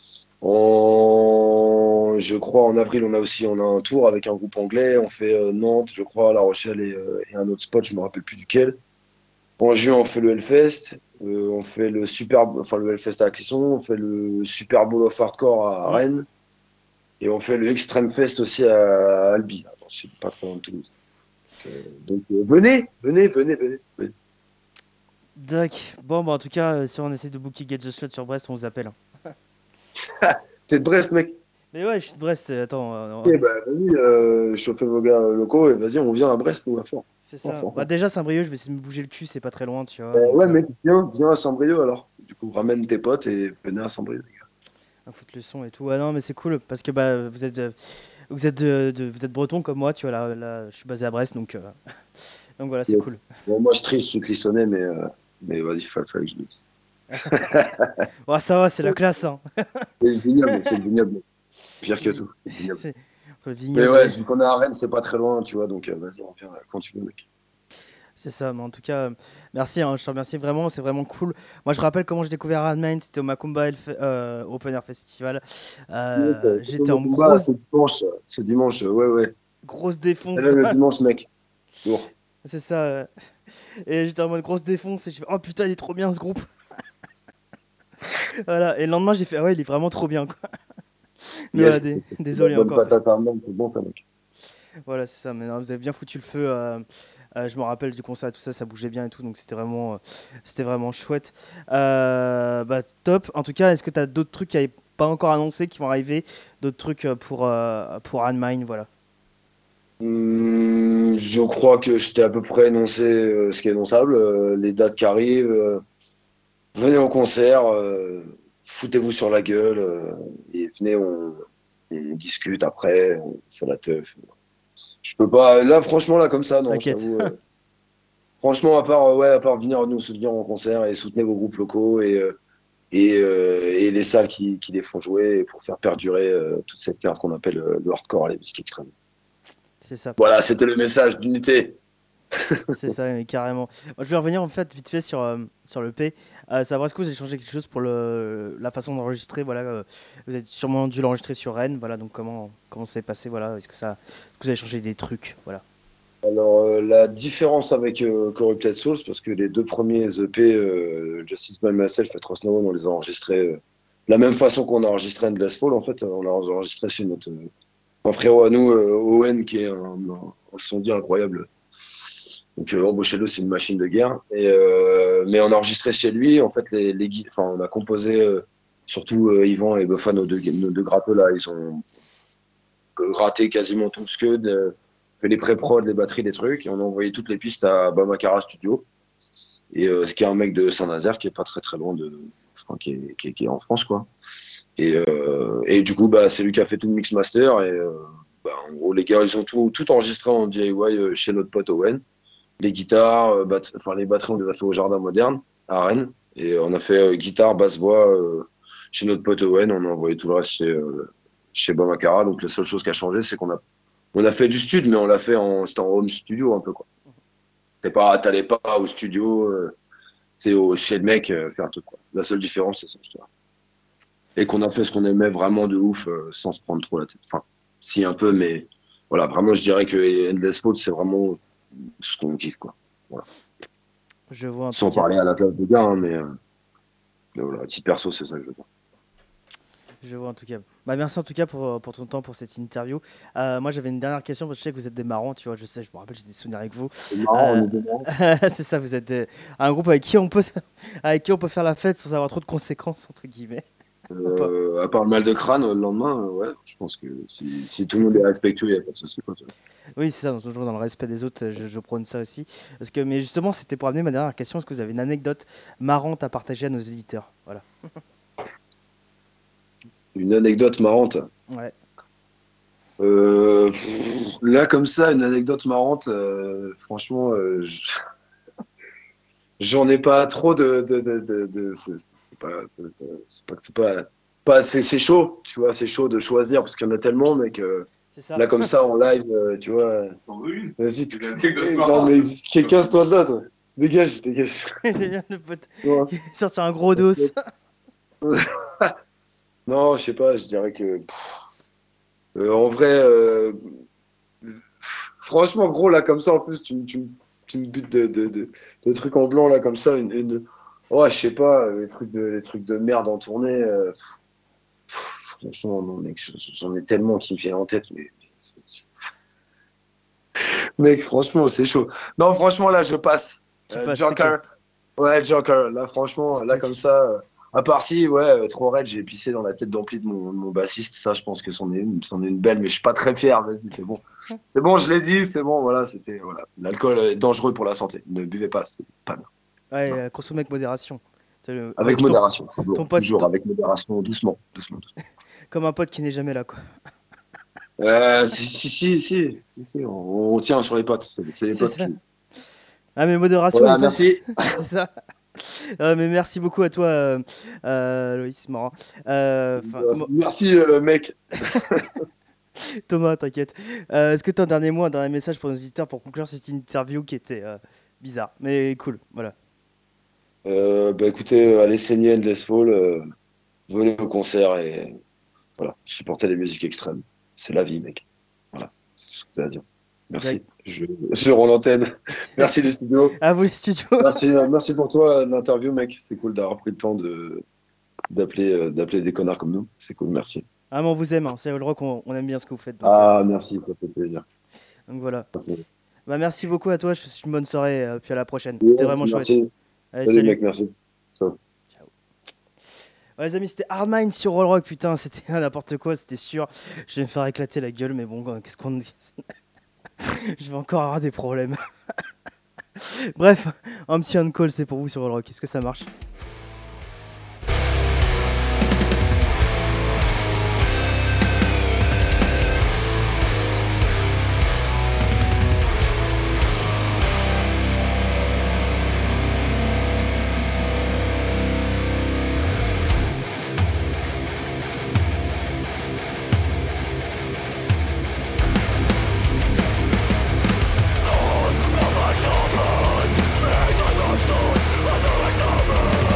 S8: En, je crois en avril, on a aussi, on a un tour avec un groupe anglais. On fait euh, Nantes, je crois, La Rochelle et, euh, et un autre spot. Je me rappelle plus duquel. En juin, on fait le Hellfest. Euh, on fait le Super, enfin le Hellfest à Clisson. On fait le Super Bowl of Hardcore à
S1: Mhm.
S8: Rennes. Et on fait le Extreme Fest aussi à Albi. Là. Bon, c'est pas trop loin de Toulouse. Donc, euh, donc, euh, venez, venez, venez, venez. venez.
S1: Doc. Bon, bah en tout cas, euh, si on essaie de booker Get the Shot sur Brest, on vous appelle, hein.
S8: T'es de Brest, mec.
S1: Mais ouais, je suis de Brest. euh, Attends, euh,
S8: Ok, bah, vas-y, euh, chauffez vos gars locaux et vas-y, on vient à Brest, nous, à fond.
S1: c'est
S8: Fort,
S1: ça.
S8: fort,
S1: Bah
S8: fort.
S1: déjà, Saint-Brieuc, je vais essayer de me bouger le cul, c'est pas très loin, tu vois.
S8: Euh,
S1: Donc,
S8: ouais,
S1: euh,
S8: mec, viens, viens à Saint-Brieuc alors. Du coup, ramène tes potes et venez à Saint-Brieuc, les gars.
S1: à foutre le son et tout. Ah non, mais c'est cool parce que bah vous êtes euh, vous êtes de, de- vous êtes breton comme moi, tu vois. Là, là je suis basé à Brest, donc euh, donc voilà, c'est cool.
S8: Yes. Bon, moi, je triche, je suis clissonné, mais, euh, mais vas-y, il fallait que je le dise.
S1: Ouais, ça va, c'est la classe, hein.
S8: C'est le vignoble, c'est le vignoble. Pire que tout, c'est le vignoble.
S1: C'est- entre le
S8: Mais
S1: vignoble
S8: ouais,
S1: et-
S8: vu qu'on est à Rennes, c'est pas très loin, tu vois, donc euh, vas-y, on vient quand tu veux, mec.
S1: c'est ça. Mais en tout cas, euh, merci, hein, je te remercie vraiment, c'est vraiment cool. Moi, je rappelle comment j'ai découvert Radmain, c'était au Macumba Elf- euh, Open Air Festival.
S8: Ouais,
S1: Euh,
S8: euh,
S1: j'étais en
S8: combat,
S1: grosse
S8: c'est dimanche, c'est dimanche, ouais, ouais.
S1: grosse
S8: C'est
S1: défonce.
S8: là le dimanche, mec. Lourd.
S1: C'est ça. euh. Et j'étais en mode grosse défonce et je fais oh putain, il est trop bien ce groupe. Voilà. Et le lendemain, j'ai fait ah ouais, il est vraiment trop bien, quoi. Mais voilà,
S8: Yes.
S1: dé-
S8: La
S1: désolé
S8: bonne
S1: encore.
S8: patate à main, c'est bon, ça, mec.
S1: Voilà, c'est ça. Mais non, vous avez bien foutu le feu. euh, euh, je me rappelle du concert, tout ça, ça bougeait bien et tout, donc c'était vraiment, euh, c'était vraiment chouette. Euh, bah top. En tout cas, est-ce que tu as d'autres trucs qui n'avaient pas encore annoncé, qui vont arriver, d'autres trucs euh, pour euh, pour Anne voilà.
S8: Hum, je crois que je t'ai à peu près énoncé euh, ce qui est énonçable, euh, les dates qui arrivent. euh, venez au concert, euh, foutez-vous sur la gueule euh, et venez, on, on discute après, on fait la teuf. Je peux pas, là, franchement, là, comme ça, non, je
S1: T'inquiète.
S8: t'avoue. euh, franchement, à part, euh, ouais, à part venir nous soutenir en concert et soutenir vos groupes locaux et, euh, et, euh, et les salles qui, qui les font jouer pour faire perdurer euh, toute cette carte qu'on appelle euh, le hardcore et les musiques extrêmes.
S1: C'est ça.
S8: Voilà, c'était le message d'unité.
S1: C'est ça, mais carrément. Moi, je vais revenir en fait vite fait sur, euh, sur le P. Euh, savoir est-ce que vous avez changé quelque chose pour le, la façon d'enregistrer. Voilà, euh, vous avez sûrement dû l'enregistrer sur Rennes. Voilà, donc comment comment ça s'est passé. Voilà, est-ce que ça, est-ce que vous avez changé des trucs. Voilà.
S8: Alors, euh, la différence avec euh, Corrupted Souls, parce que les deux premiers E P, euh, Justice by Myself et Trust No One, on les a enregistrés euh, de la même façon qu'on a enregistré Endless Fall. En fait, on l'a enregistré chez notre euh, un frérot à nous, euh, Owen, qui est un, un, un sondier incroyable. Donc, euh, embauchez-le, c'est une machine de guerre. Et, euh, mais on a enregistré chez lui. En fait, les, les, gui- enfin, on a composé, euh, surtout euh, Yvan et Buffa, nos deux, nos deux gratteux là, ils ont raté quasiment tout ce que. De, fait les pré-prod, les batteries, les trucs. Et on a envoyé toutes les pistes à Bamakara Studio. Et euh, ce qui est un mec de Saint-Nazaire qui est pas très très loin de. Enfin, qui, est, qui, est, qui est en France, quoi. Et, euh, et du coup, bah, c'est lui qui a fait tout le mix master. Et euh, bah, en gros, les gars, ils ont tout, tout enregistré en D I Y euh, chez notre pote Owen. Les guitares, euh, bat- enfin, les batteries, on les a fait au Jardin Moderne à Rennes. Et on a fait euh, guitare, basse-voix euh, chez notre pote Owen. On a envoyé tout le reste chez, euh, chez Bamakara. Donc la seule chose qui a changé, c'est qu'on a, on a fait du stud, mais on l'a fait en, c'était en home studio un peu, quoi. T'es pas, t'allais pas au studio, euh, c'est au, chez le mec euh, faire un truc, quoi. La seule différence, c'est ça, je te dis. Et qu'on a fait ce qu'on aimait vraiment de ouf, euh, sans se prendre trop la tête. Enfin, si un peu, mais voilà, vraiment, je dirais que Endless Fall, c'est vraiment ce qu'on kiffe, quoi. Voilà.
S1: Je vois un
S8: Sans
S1: tout cas.
S8: parler à la place de gars, hein, mais, euh, mais voilà, à titre perso, c'est ça que je veux dire.
S1: Je vois en tout cas. Bah, merci en tout cas pour, pour ton temps, pour cette interview. Euh, moi, j'avais une dernière question parce que je sais que vous êtes des marrants, tu vois. Je sais, je me rappelle, j'ai des souvenirs avec vous.
S8: C'est marrant,
S1: Euh,
S8: on est des marrants.
S1: c'est ça, vous êtes des- un groupe avec qui on peut, avec qui on peut faire la fête sans avoir trop de conséquences entre guillemets. Ou pas.
S8: Euh, à part le mal de crâne euh, le lendemain, euh, ouais, je pense que si, si tout le monde est respectueux, il n'y a pas de souci. Quoi, tu vois.
S1: Oui, c'est ça, donc toujours dans le respect des autres, euh, je, je prône ça aussi. Parce que, mais justement, c'était pour amener ma dernière question. Est-ce que vous avez une anecdote marrante à partager à nos éditeurs? Voilà.
S8: Une anecdote marrante.
S1: Ouais.
S8: Euh, pff, là, comme ça, une anecdote marrante, euh, franchement, euh, je- j'en ai pas trop de. de, de, de, de- c'est c'est pas, c'est c'est pas, c'est pas, pas c'est c'est chaud, tu vois, c'est chaud de choisir parce qu'il y en a tellement, mec. euh,
S1: C'est ça.
S8: Là, comme ça, en live, euh, tu vois.
S4: T'en veux une?
S8: Vas-y, tu...
S4: Une anecdote
S8: Eh,
S4: marrante.
S8: non, mais quelqu'un se toi, toi. Dégage, dégage.
S1: J'ai bien le pote
S8: Ouais.
S1: qui sortir un gros dos.
S8: Non, je sais pas, je dirais que. pff, euh, en vrai, euh, franchement, gros, là, comme ça, en plus, tu, tu, tu me butes de, de, de, de trucs en blanc, là, comme ça. Une, une... Ouais, je sais pas, les trucs de, les trucs de merde en tournée. euh, pff, franchement, non, mec, je- j'en ai tellement qui me viennent en tête, mais. mais c'est- Mec, franchement, c'est chaud. Non, franchement, là, je passe.
S1: Tu
S8: Euh,
S1: passes,
S8: Joker. Ouais, Joker. Là, franchement, là,
S1: Ok.
S8: comme ça. euh, À part si, ouais, euh, trop raide, j'ai pissé dans la tête d'ampli de mon, de mon bassiste. Ça, je pense que c'en est une, c'en est une belle, mais je suis pas très fier. Vas-y, c'est bon. C'est bon, je l'ai dit, c'est bon, voilà, c'était. Voilà. L'alcool est dangereux pour la santé. Ne buvez pas, c'est pas bien.
S1: Ouais, euh, consommez avec modération. C'est le-
S8: Avec
S1: ton-
S8: modération, toujours.
S1: ton pote-
S8: toujours
S1: ton-
S8: avec modération, doucement. doucement, doucement.
S1: Comme un pote qui n'est jamais là, quoi.
S8: Euh, si, si, si, si, si, si, on, on tient sur les potes. C'est c'est les
S1: C'est
S8: potes
S1: ça.
S8: qui.
S1: Ah, mais modération.
S8: Voilà,
S1: il passe-
S8: merci.
S1: C'est ça. Euh, mais merci beaucoup à toi, euh, euh, Loïs, c'est marrant. Euh, 'fin,
S8: Euh,
S1: mo-
S8: merci, euh, mec.
S1: Thomas, t'inquiète. Euh, Est-ce que tu as un dernier mot, un dernier message pour nos auditeurs pour conclure cette interview qui était euh, bizarre, mais cool. Voilà.
S8: Euh, bah écoutez, euh, allez saigner Endless Fall, euh, venez au concert et voilà, supportez les musiques extrêmes. C'est la vie, mec. Voilà, c'est tout ce que ça à dire. Merci. Je, je rends l'antenne. Merci les studios.
S1: À vous les studios.
S8: Merci, euh, merci pour toi l'interview, mec. C'est cool d'avoir pris le temps de d'appeler euh, d'appeler des connards comme nous. C'est cool, merci.
S1: Ah, mais on vous aime, hein. C'est le rock, on, on aime bien ce que vous faites. Donc, euh,
S8: Ah, merci, ça fait plaisir.
S1: donc voilà.
S8: Merci.
S1: Bah, merci beaucoup à toi, je te souhaite une bonne soirée, euh, puis à la prochaine. C'était vraiment chouette.
S8: Merci.
S1: Allez,
S8: Salut,
S1: salut.
S8: mec, merci. Ciao.
S1: Ouais, les amis, c'était Hardmine sur Roll Rock, putain, c'était n'importe quoi, c'était sûr. Je vais me faire éclater la gueule, mais bon, euh, qu'est-ce qu'on dit? Je vais encore avoir des problèmes. Bref, un petit on-call, c'est pour vous sur Roll Rock. Est-ce que ça marche?
S5: Misunderstood, I don't like the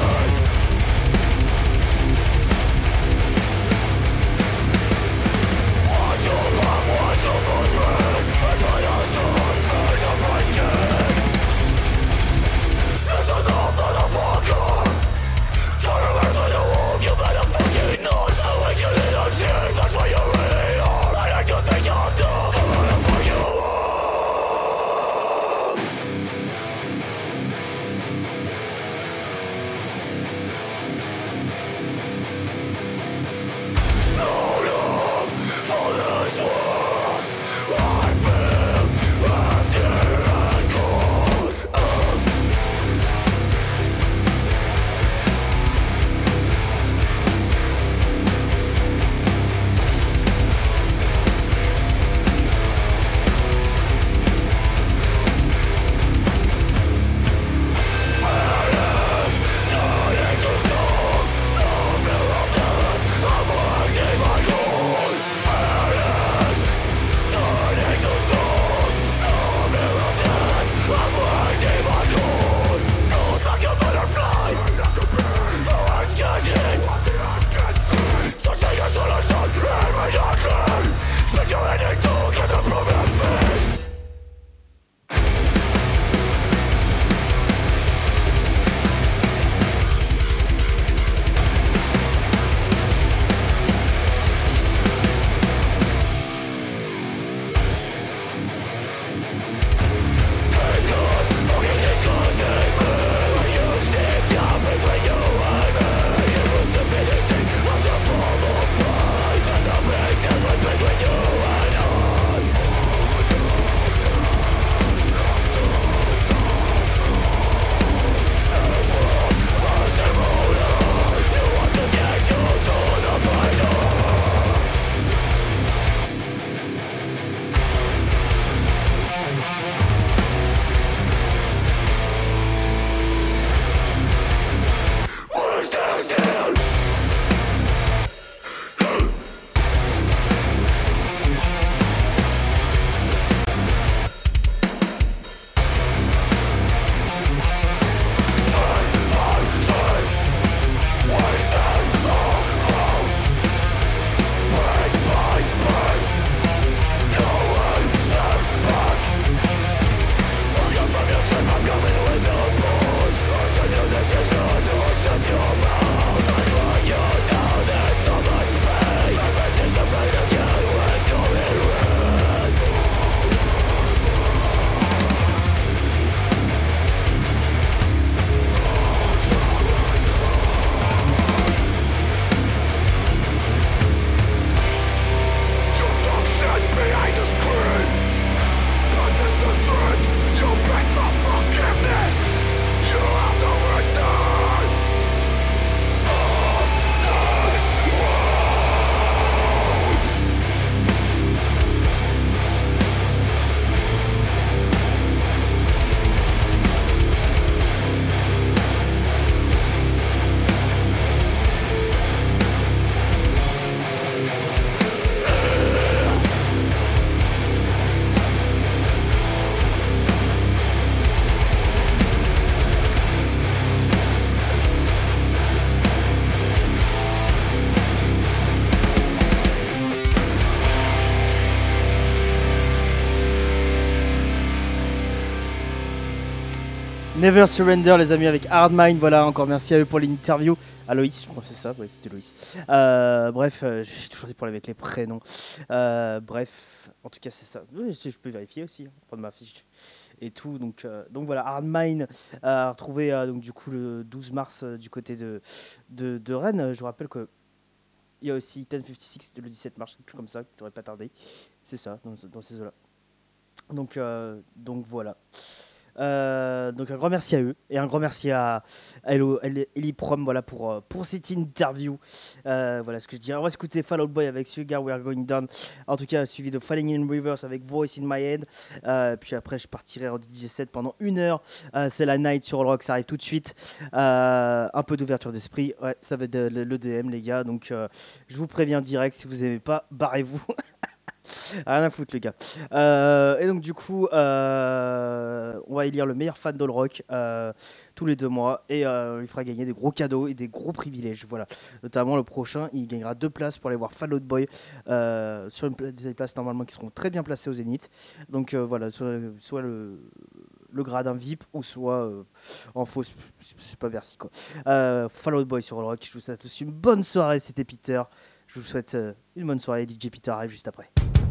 S1: Never Surrender, les amis, avec Hard Mind. Voilà, encore merci à eux pour l'interview. À Loïs, je crois que c'est ça, ouais, c'était Loïs. Euh, bref, euh, j'ai toujours des problèmes avec les prénoms. Euh, bref, en tout cas, c'est ça. Je, je peux vérifier aussi, hein, prendre ma fiche et tout. Donc, euh, donc voilà, Hard Mind euh, à retrouver euh, donc, du coup, le douze mars euh, du côté de, de, de Rennes. Je vous rappelle que il y a aussi dix cinquante-six le dix-sept mars, quelque chose comme ça, qui ne devrait pas tarder. C'est ça, dans, dans ces eaux-là. Donc, euh, donc voilà. Euh, donc un grand merci à eux et un grand merci à, à Hello, Eli Prom, voilà, pour, pour cette interview. Euh, voilà ce que je dis. On va écouter Fall Out Boy avec Sugar We Are Going Down, en tout cas suivi de Falling in Reverse avec Voice in My Head. Euh, puis après je partirai en D J set pendant une heure. Euh, c'est la night sur All Rock, ça arrive tout de suite. Euh, un peu d'ouverture d'esprit, ouais, ça va être de l'E D M les gars, donc euh, je vous préviens direct, si vous aimez pas, barrez-vous. Rien à foutre les gars. Euh, et donc du coup, euh, on va élire le meilleur fan d'All Rock euh, tous les deux mois et euh, il fera gagner des gros cadeaux et des gros privilèges. Voilà. Notamment le prochain, il gagnera deux places pour aller voir Fall Out Boy euh, sur une, des places normalement qui seront très bien placées au Zénith. Donc euh, voilà, soit, soit le le gradin V I P ou soit euh, en fausse, c'est pas Bercy quoi. Euh, Fall Out Boy sur All Rock. Je vous souhaite tous une bonne soirée. C'était Peter. Je vous souhaite euh, une bonne soirée. D J Peter arrive juste après.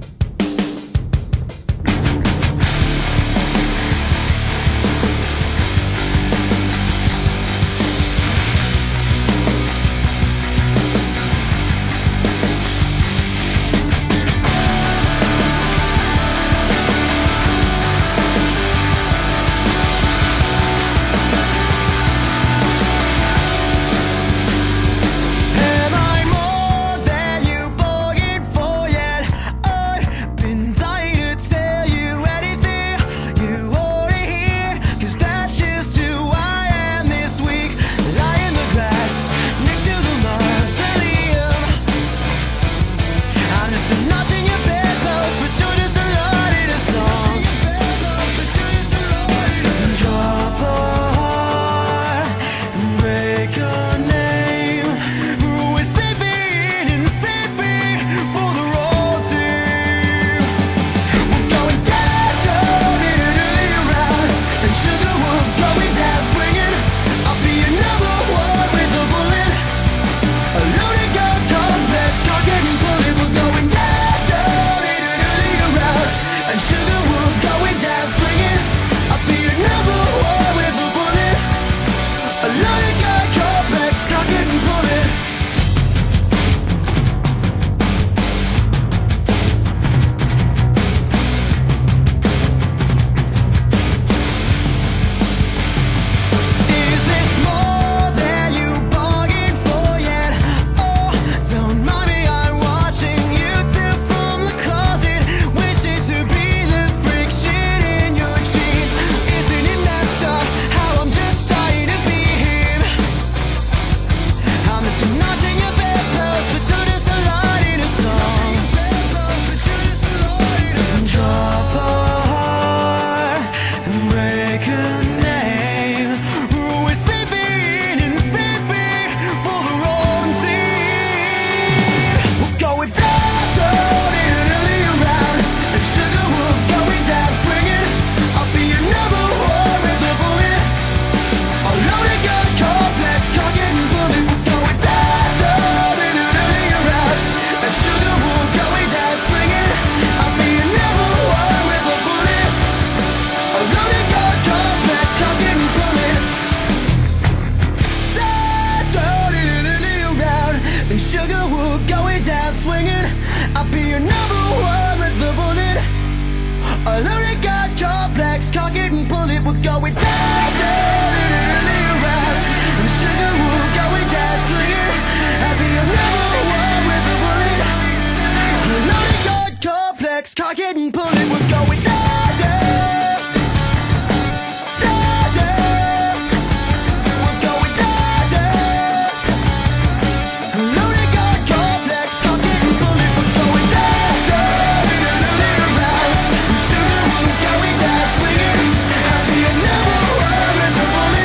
S5: Am I more than you bargained for yet? I've been dying to tell you anything you wanna hear, 'cause that's just who I am this week. Lie in the grass next to the mausoleum. I'm just a knot in your bedpost, but you're just a lot in a song. Drop a heart and break a name. We're sleeping and sleeping for the road team. We're going down, down, in and around, and sugar will going down swinging. I'll be your number one with a bullet. A loaded gun complex, can't get and pull it. We're going down, down, in and around, and sugar will going down swinging. I'll be your number one with a bullet. A loaded gun complex, can't get and pull it. Is this more than you bargained for yet? Oh, don't mind me, I'm watching you tip from the closet, wishing to be the friction in your jeans. Isn't it messed up how I'm just dying to be him? I'm just a knot in your bedpost, but so does a line in a song. Drop a heart and break a name. We're sleeping and sleeping for the wrong team. We're going down, down, in and around, and sugar will going down swinging. I'll be your number one with a bullet. A loaded gun complex, can't get and pull it. We're going down, down, in and around, and sugar will going down swinging. I'll be your number one with a bullet. A loaded gun complex, can't get and pull it. Down, down, in and around, and sugar will going down swinging. I'll be your number one with a bullet. A loaded gun complex, can't get and pull it. We're going down, down, in and around, and sugar will going down swinging. I'll be your number one with a bullet. A loaded gun complex, can't get and pull it. We're going down, down, down, down. We're going down, down. A loaded gun complex, can't get and pull it. We're going down, down, in and around, and sugar will going down swinging. I'll be your number one with a bullet.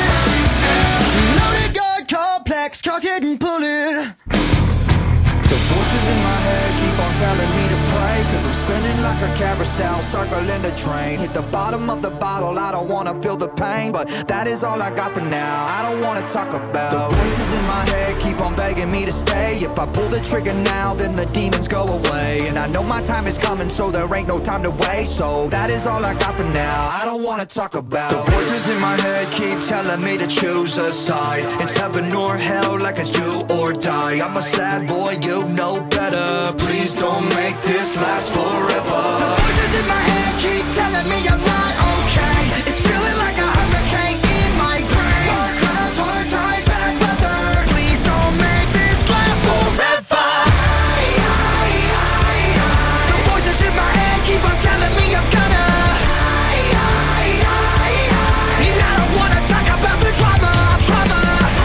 S3: voices in my head keep on telling me to pray, cause I'm spinning like a carousel, circling the train. Hit the bottom of the bottle, I don't wanna feel the pain, but that is all I got for now. I don't wanna talk about the voices in my head keep on begging me to stay. If I pull the trigger now, then the demons go away. And I know my time is coming, so there ain't no time to waste. So that is all I got for now. I don't wanna talk about the voices in my head keep telling me to choose a side. It's heaven or hell, like it's do or die. I'm a sad boy, you know better. Please don't make this last forever. The voices in my head keep telling me I'm not okay. It's feeling like a hurricane in my brain. Dark clouds, hard times, bad weather. Please don't make this last forever. The voices in my head keep on telling me I'm gonna. And I don't wanna talk about the drama, trauma.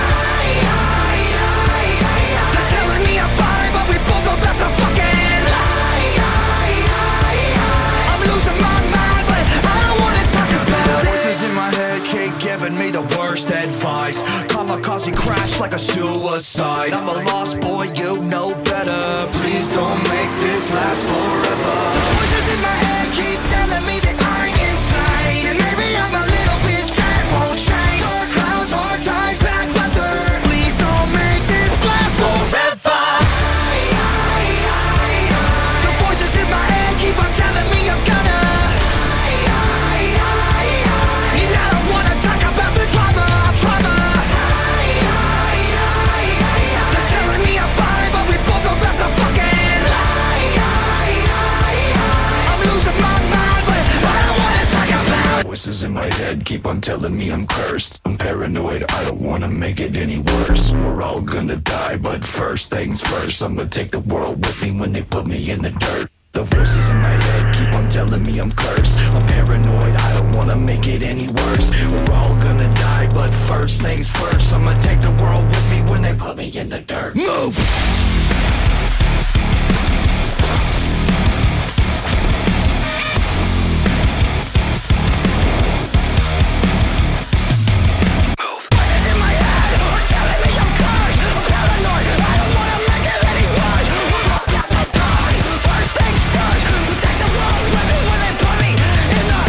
S3: They're telling me I'm fine, but we both know that's a fucking lie. I'm losing my mind, but I don't wanna talk about it. Voices in my head keep giving me the worst advice. Kamikaze crash like a suicide. I'm a lost boy, you know better. Please don't make this last forever. Voices in my head keep telling me that I'm insane, and maybe I'm a little bit that won't change. Dark clouds, hard times, bad weather. Please don't make this last forever. The voices in my head keep on telling me I'm gonna. And I don't wanna talk about the drama, trauma. They're telling me I'm fine, but we both know that's a fucking lie. I'm losing my mind, but I don't wanna talk about it. Voices in my head keep on telling me I'm cursed. I'm paranoid, I don't wanna make it any worse. We're all gonna die, but first things first, I'ma take the world with me when they put me in the dirt. The voices in my head keep on telling me I'm cursed. I'm paranoid, I don't wanna make it any worse. We're all gonna die, but first things first, I'ma take the world with me when they put me in the dirt. Move! Voices in my head are telling me I'm cursed. I'm paranoid, I don't wanna make it any worse. We're all gonna die, first things first. Take the world with me when they put me in the.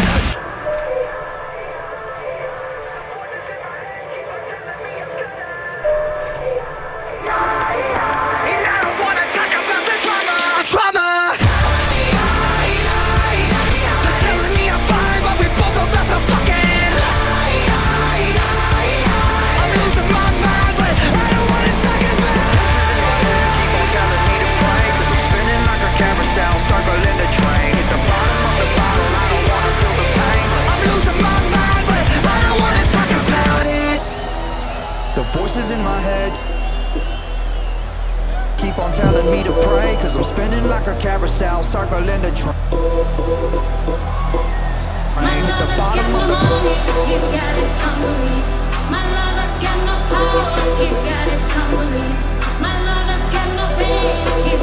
S3: And I don't wanna talk about the trauma, trauma. They're telling me I'm fine, but we both know that's a fucking lie. I'm losing my mind, but I don't wanna talk about it. Keep on telling me to pray, cause I'm spinning like a carousel, circling the train. Hit the bottom of the bottle, I don't wanna feel the pain. I'm losing my mind, but I don't wanna talk about it. The voices in my head keep on telling me to pray, cause I'm spinning like a carousel, circling the train. Hit the bottom of the
S2: He's got his strong beliefs. My lover's got no power. He's got his strong beliefs. My lover's got no faith. He's